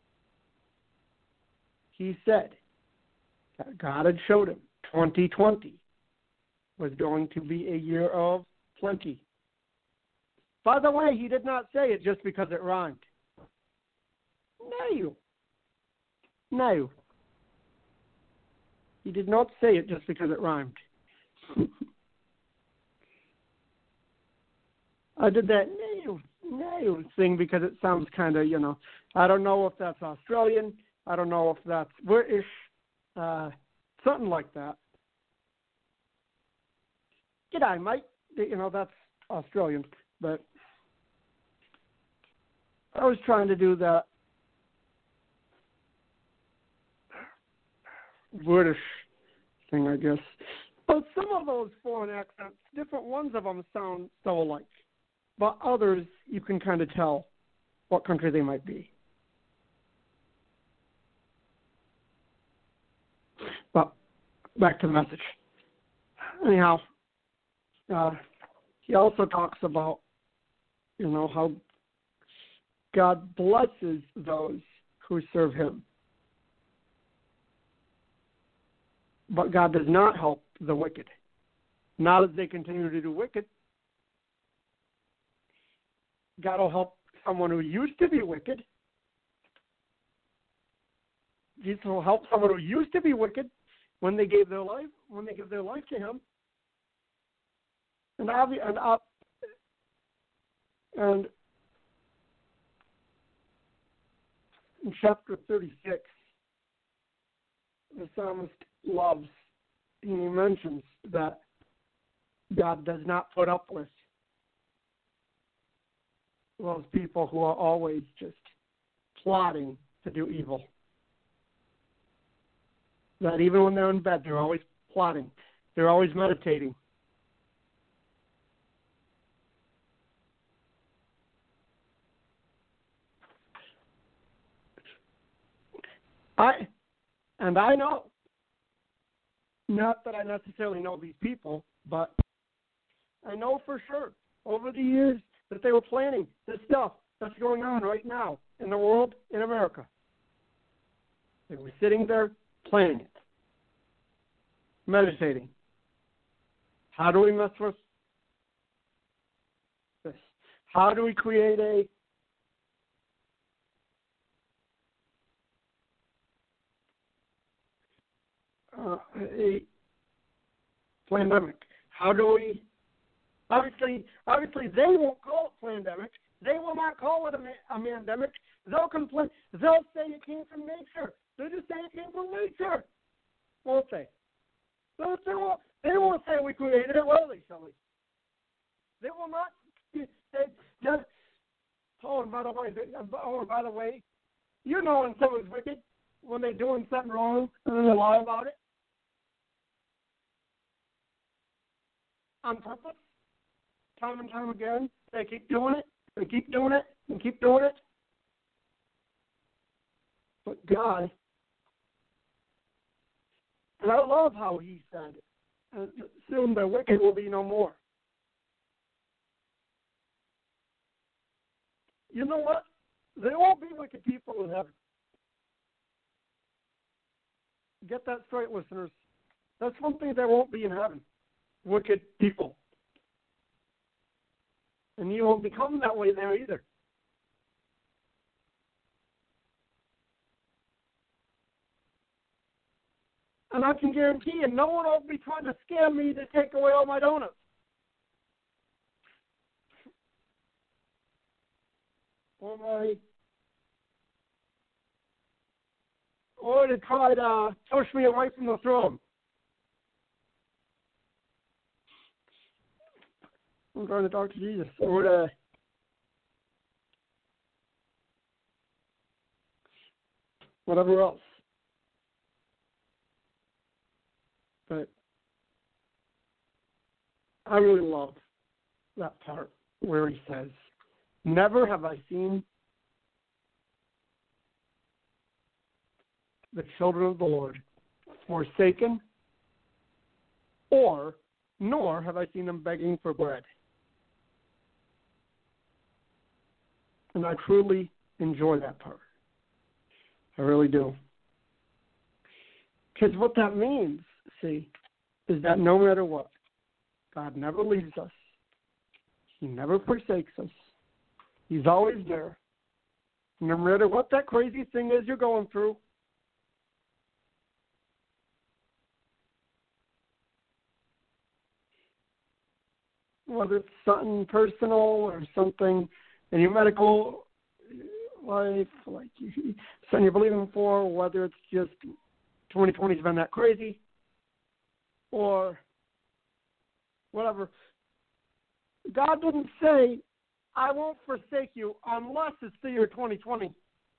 Speaker 2: he said that God had showed him 2020 was going to be a year of plenty. By the way, he did not say it just because it rhymed. No. He did not say it just because it rhymed. I did that no thing because it sounds kind of, I don't know if that's Australian. I don't know if that's British. Something like that. G'day, mate. That's Australian. But I was trying to do that British thing, I guess. But some of those foreign accents, different ones of them sound so alike. But others, you can kind of tell what country they might be. But back to the message. Anyhow, he also talks about, how God blesses those who serve him. But God does not help the wicked. not as they continue to do wicked. God will help someone who used to be wicked. Jesus will help someone who used to be wicked when they give their life to Him. And in chapter 36, the psalmist loves, he mentions that God does not put up with those people who are always just plotting to do evil. That even when they're in bed, they're always plotting. They're always meditating. I know, not that I necessarily know these people, but I know for sure over the years that they were planning this stuff that's going on right now in the world, in America. They were sitting there planning it, meditating. How do we mess with this? How do we create a pandemic? How do we? Obviously, they won't call it pandemic. They will not call it a pandemic. They'll complain. They'll say it came from nature. They'll just say it came from nature, won't they? They won't say we created it, will they, Shelley? They will not say just. And by the way, you know when someone's wicked when they're doing something wrong and then they lie about it on purpose. Time and time again, they keep doing it, and keep doing it, and keep doing it. But God, and I love how He said, soon the wicked will be no more. You know what? There won't be wicked people in heaven. Get that straight, listeners. That's one thing there won't be in heaven. Wicked people. And you won't become that way there either. And I can guarantee you, no one will be trying to scam me to take away all my donuts. Or to try to push me away from the throne. I'm trying to talk to Jesus. Or to whatever else. But I really love that part where He says, never have I seen the children of the Lord forsaken, nor have I seen them begging for bread. And I truly enjoy that part. I really do. Because what that means, see, is that no matter what, God never leaves us. He never forsakes us. He's always there. No matter what that crazy thing is you're going through, whether it's something personal or something in your medical life, like something you're believing for, whether it's just 2020's been that crazy or whatever. God didn't say, I won't forsake you unless it's the year 2020.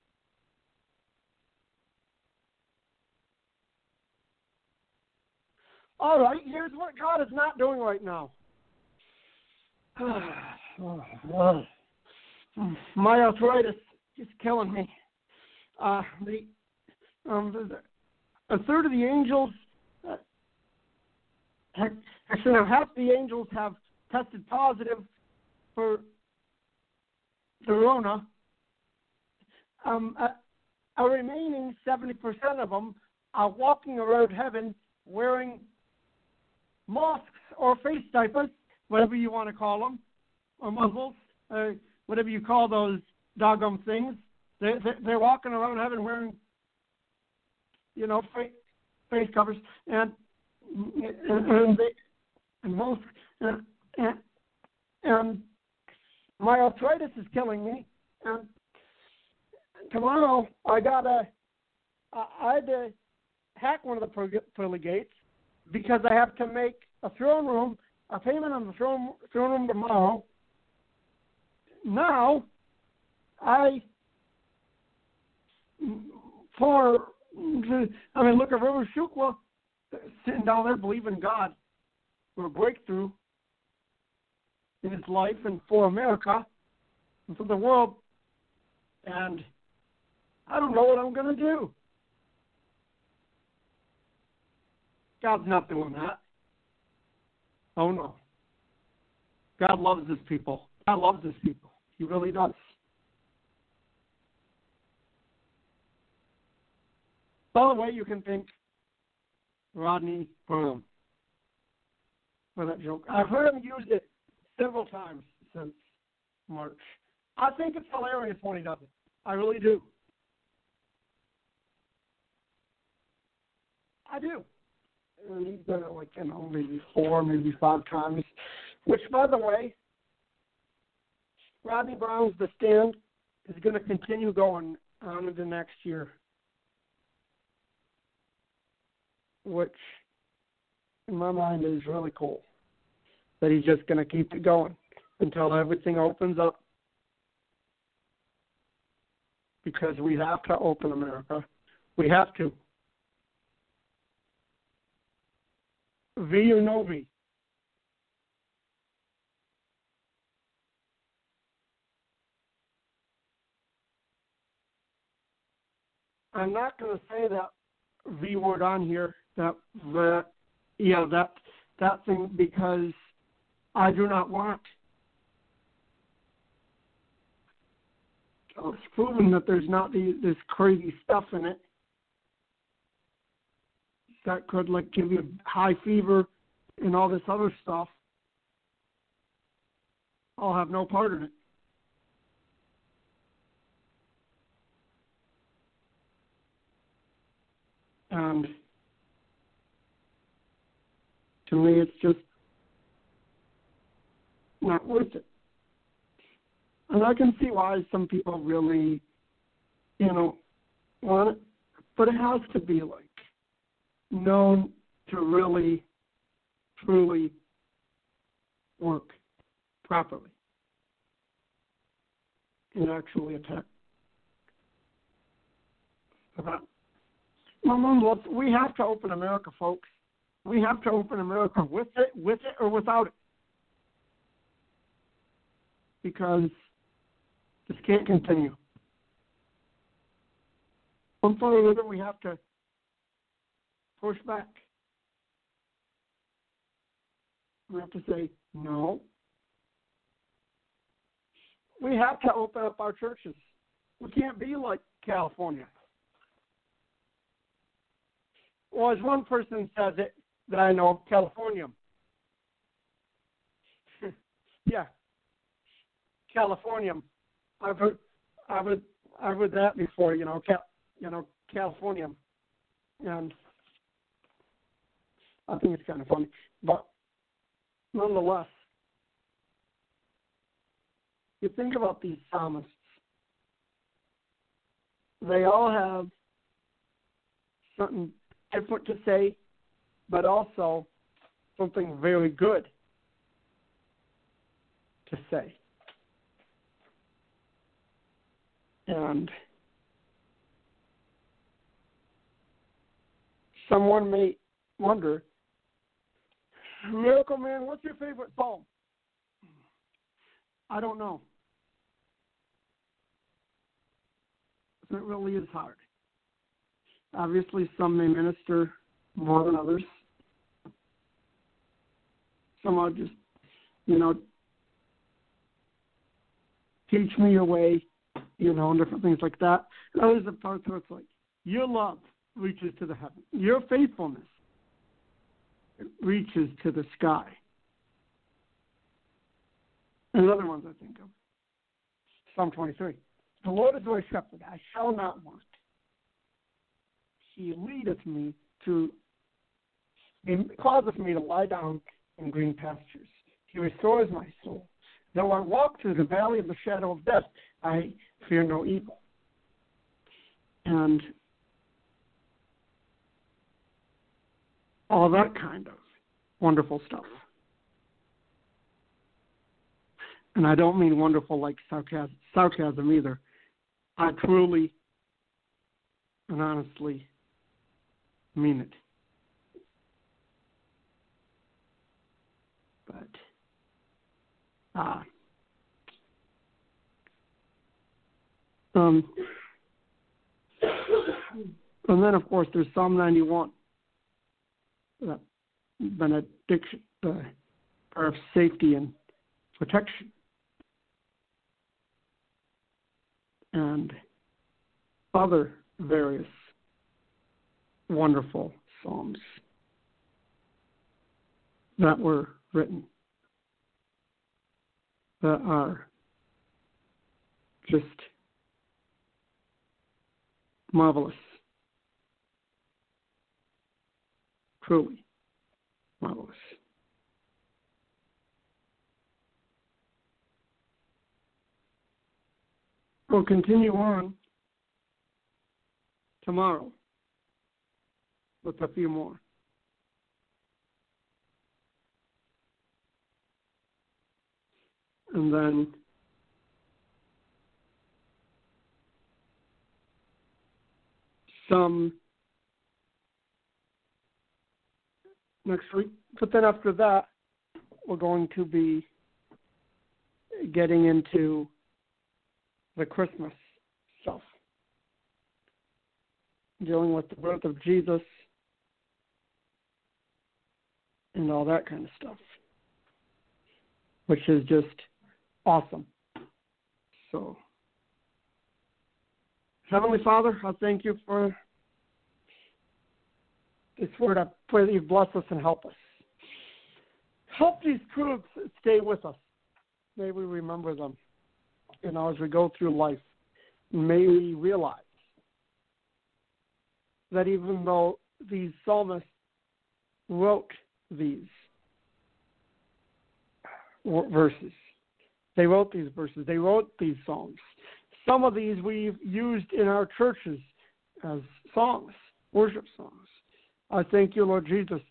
Speaker 2: All right, here's what God is not doing right now. My arthritis is killing me. A third of the angels, actually now half the angels have tested positive for the Rona. A remaining 70% of them are walking around heaven wearing mosques or face diapers, whatever you want to call them, or muzzles, whatever you call those doggone things. They're walking around wearing, face covers, and my arthritis is killing me. And tomorrow I had to hack one of the pearly gates because I have to make a payment on the throne room tomorrow. Now, look at River Shukla sitting down there believing God for a breakthrough in his life and for America and for the world. And I don't know what I'm going to do. God's not doing that. Oh, no. God loves his people. God loves his people. He really does. By the way, you can thank Rodney Burnham for that joke. I've heard him use it several times since March. I think it's hilarious when he does it. I really do. I do. And he's done it maybe 4, maybe 5 times. Which, by the way, Rodney Brown's The Stand is going to continue going on into next year. Which, in my mind, is really cool. That he's just going to keep it going until everything opens up. Because we have to open America. We have to. V or no V. I'm not going to say that V word on here, that thing, because I do not want. It's proven that there's not this crazy stuff in it that could give you high fever and all this other stuff. I'll have no part in it. And to me, it's just not worth it. And I can see why some people really, want it. But it has to be, known to really, truly work properly and actually attack. We have to open America, folks. We have to open America with it or without it. Because this can't continue. One point or another, we have to push back. We have to say no. We have to open up our churches. We can't be like California. Well, as one person says it that I know, California. Yeah, California. I've heard that before. California, and I think it's kind of funny. But nonetheless, you think about these psalmists. They all have something different to say, but also something very good to say. And someone may wonder, Miracle Man, what's your favorite psalm? I don't know. It really is hard. Obviously, some may minister more than others. Some are just, teach me your way, and different things like that. And others are parts where it's your love reaches to the heaven. Your faithfulness reaches to the sky. And other ones I think of. Psalm 23. The Lord is my shepherd, I shall not want. He leadeth me to, he causeth me to lie down in green pastures. He restores my soul. Though I walk through the valley of the shadow of death, I fear no evil. And all that kind of wonderful stuff. And I don't mean wonderful like sarcasm either. I truly and honestly mean it. But, and then, of course, there's Psalm 91, benediction, prayer of safety and protection. And other various wonderful psalms that were written that are just marvelous, truly marvelous. We'll continue on tomorrow with a few more. And then some next week. But then after that, we're going to be getting into the Christmas stuff, dealing with the birth of Jesus and all that kind of stuff, which is just awesome. So, Heavenly Father, I thank you for this word. I pray that you bless us and help us. Help these truths stay with us. May we remember them, as we go through life. May we realize that even though these psalmists wrote these verses, they wrote these songs. Some of these we've used in our churches as songs, worship songs. I thank you, Lord Jesus,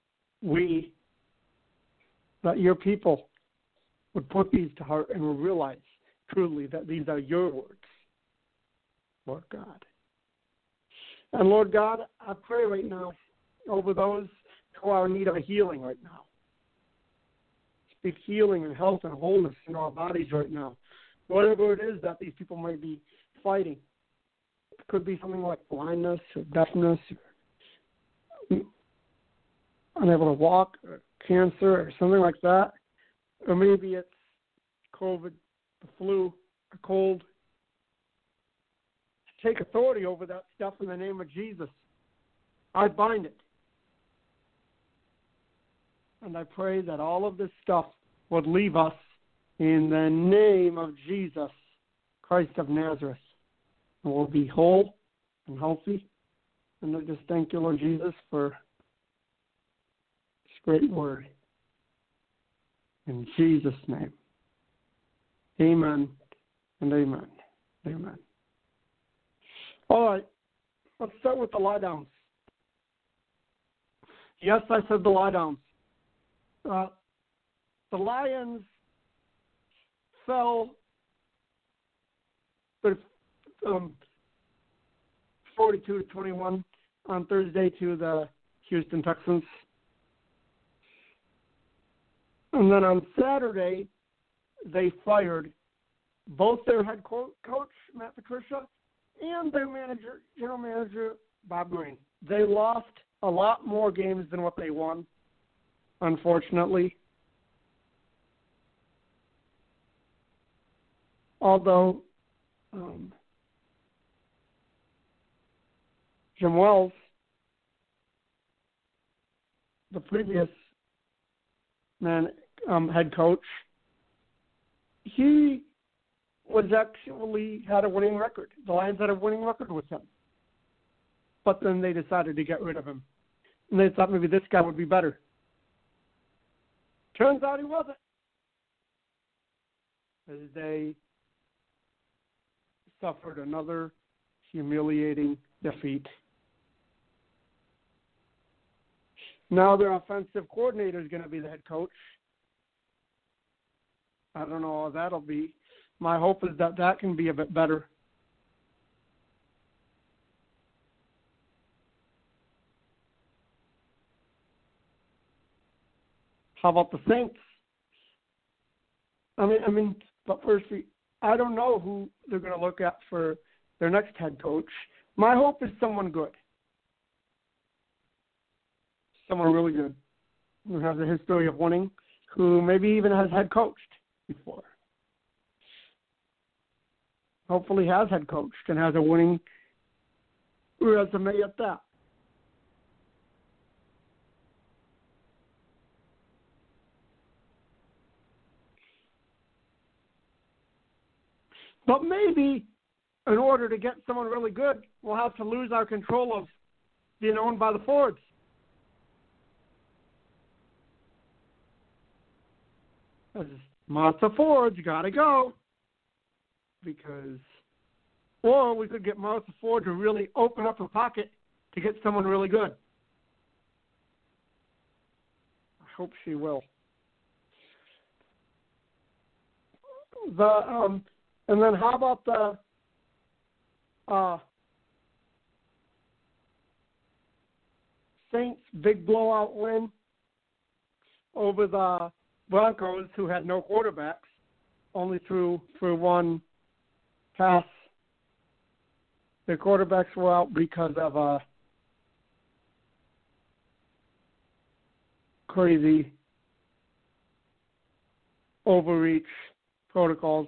Speaker 2: that your people would put these to heart and will realize truly that these are your words, Lord God. And Lord God, I pray right now over those who are in need of a healing right now. Speak healing and health and wholeness in our bodies right now. Whatever it is that these people might be fighting. It could be something like blindness or deafness, or unable to walk, or cancer, or something like that. Or maybe it's COVID, the flu, a cold. Take authority over that stuff in the name of Jesus. I bind it. And I pray that all of this stuff would leave us in the name of Jesus, Christ of Nazareth. And we'll be whole and healthy. And I just thank you, Lord Jesus, for this great word. In Jesus' name. Amen and amen. Amen. All right. Let's start with the lie downs. Yes, I said the lie downs. The Lions fell 42-21 on Thursday to the Houston Texans. And then on Saturday, they fired both their head coach, Matt Patricia, and their general manager, Bob Green. They lost a lot more games than what they won, unfortunately. Although Jim Wells the previous head coach, he was actually had a winning record. The Lions had a winning record with him. But then they decided to get rid of him. And they thought maybe this guy would be better. Turns out he wasn't. As they suffered another humiliating defeat. Now their offensive coordinator is going to be the head coach. I don't know how that'll be. My hope is that that can be a bit better. How about the Saints? But firstly, I don't know who they're going to look at for their next head coach. My hope is someone good. Someone really good who has a history of winning, who maybe even has head coached before. Hopefully has head coached and has a winning resume at that. But maybe in order to get someone really good, we'll have to lose our control of being owned by the Fords. Martha Ford's got to go. Or we could get Martha Ford to really open up her pocket to get someone really good. I hope she will. And then how about the Saints' big blowout win over the Broncos, who had no quarterbacks, only threw for one pass. Their quarterbacks were out because of crazy overreach protocols.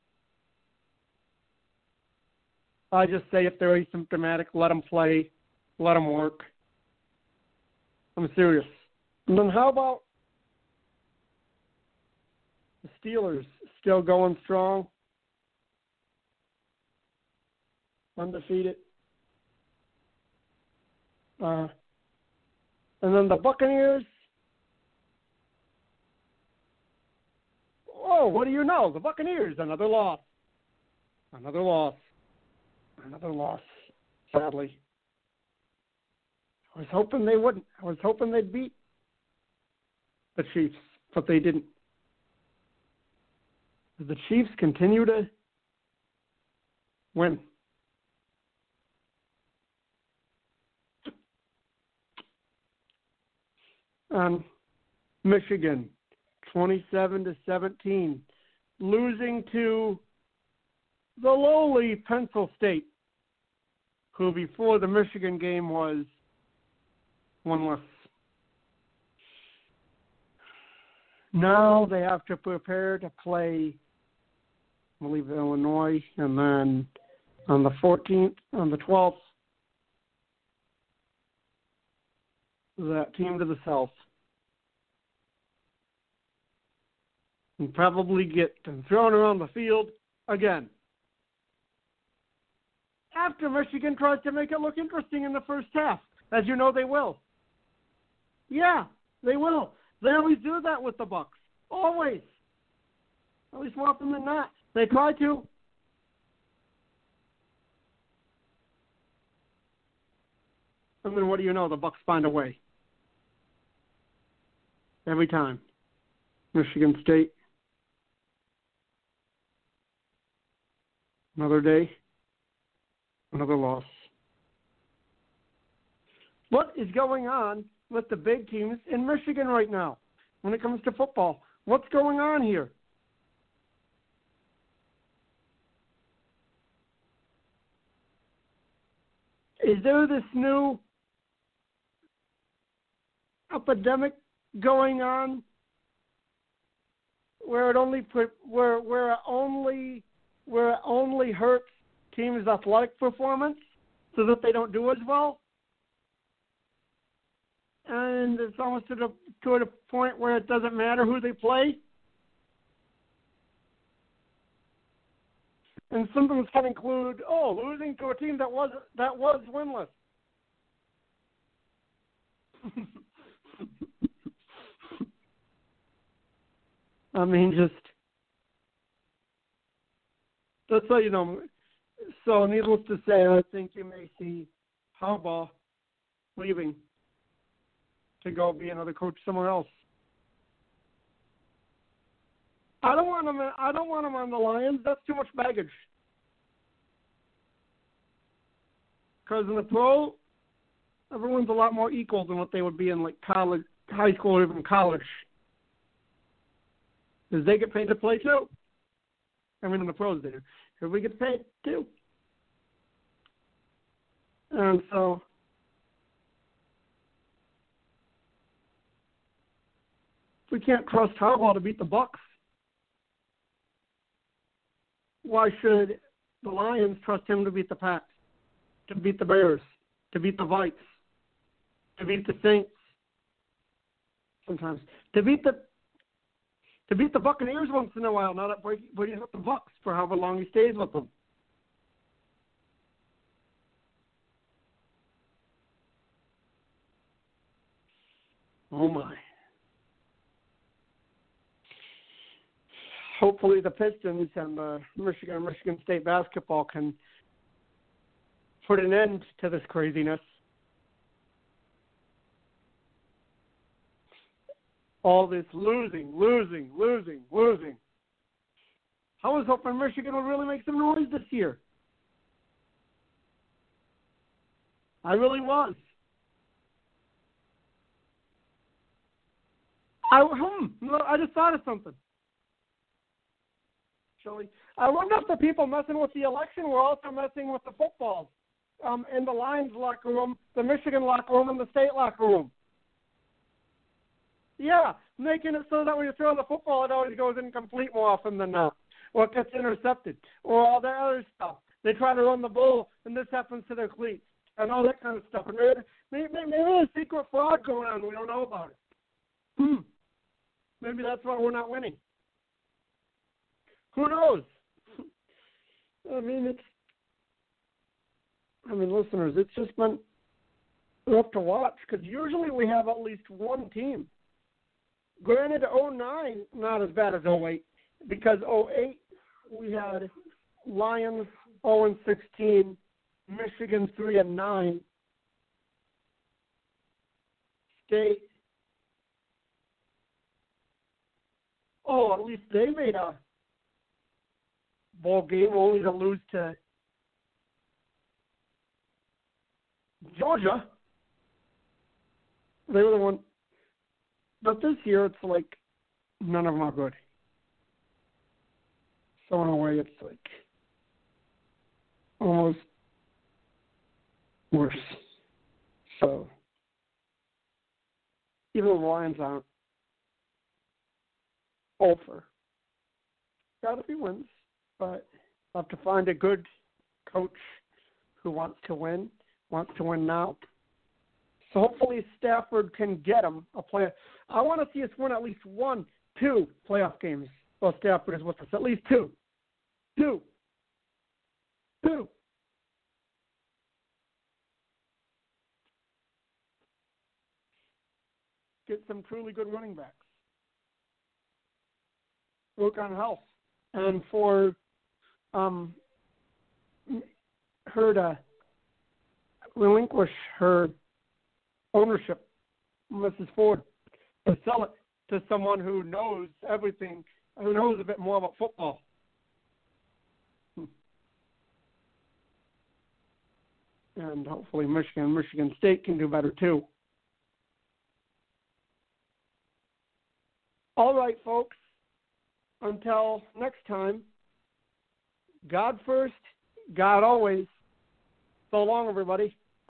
Speaker 2: I just say if they're asymptomatic, let them play, let them work. I'm serious. And then how about the Steelers still going strong, undefeated. And then the Buccaneers. Oh, what do you know? The Buccaneers, another loss. Another loss, sadly. I was hoping they wouldn't. I was hoping they'd beat the Chiefs, but they didn't. The Chiefs continue to win. Michigan, 27-17, losing to the lowly Penn State, who before the Michigan game was winless. Now they have to prepare to play, I believe, Illinois, and then on the 14th, on the 12th, that team to the south. And probably get thrown around the field again. After Michigan tries to make it look interesting in the first half. As you know, they will. Yeah, they will. They always do that with the Bucks. Always. At least more often than not. They try to. And then what do you know? The Bucks find a way. Every time. Michigan State. Another day. Another loss. What is going on with the big teams in Michigan right now when it comes to football? What's going on here? Is there this new epidemic going on where it only hurts teams' athletic performance so that they don't do as well? and it's almost to the point where it doesn't matter who they play. And symptoms can include, losing to a team that was winless. I mean, just so you know. So, needless to say, I think you may see Harbaugh leaving to go be another coach somewhere else. I don't want him on the Lions. That's too much baggage. Because in the pro, everyone's a lot more equal than what they would be in like college, high school, or even college. Because they get paid to play too. I mean, in the pros they do. Because we get paid too. And so, we can't trust Harbaugh to beat the Bucs. Why should the Lions trust him to beat the Pats, to beat the Bears, to beat the Vikes, to beat the Saints? Sometimes to beat the Buccaneers once in a while. Not at breaking up the Bucs for however long he stays with them. Oh my. Hopefully the Pistons and the Michigan State basketball can put an end to this craziness. All this losing. I was hoping Michigan would really make some noise this year. I really was. I just thought of something. Actually, I wonder if the people messing with the election were also messing with the football in the Lions locker room, the Michigan locker room, and the state locker room. Yeah, making it so that when you throw the football, it always goes incomplete more often than not, or it gets intercepted, or all that other stuff. They try to run the ball, and this happens to their cleats, and all that kind of stuff. And maybe there's a secret fraud going on. We don't know about it. Maybe that's why we're not winning. Who knows? Listeners, it's just been rough to watch because usually we have at least one team. Granted, 2009, not as bad as 2008, because 2008 we had Lions 0-16, Michigan 3-9, State. At least they made a bowl game only to lose to Georgia. They were the one. But this year, it's like none of them are good. So in a way, it's like almost worse. So even the Lions aren't over. Got a few wins, but have to find a good coach who wants to win now. So hopefully Stafford can get him a player. I want to see us win at least 1-2 playoff games. Well, Stafford is with us. At least 2. 2. Get some truly good running backs. Work on health. And for her to relinquish her ownership, Mrs. Ford, to sell it to someone who knows everything, who knows a bit more about football. And hopefully Michigan State can do better too. All right, folks. Until next time, God first, God always. So long, everybody.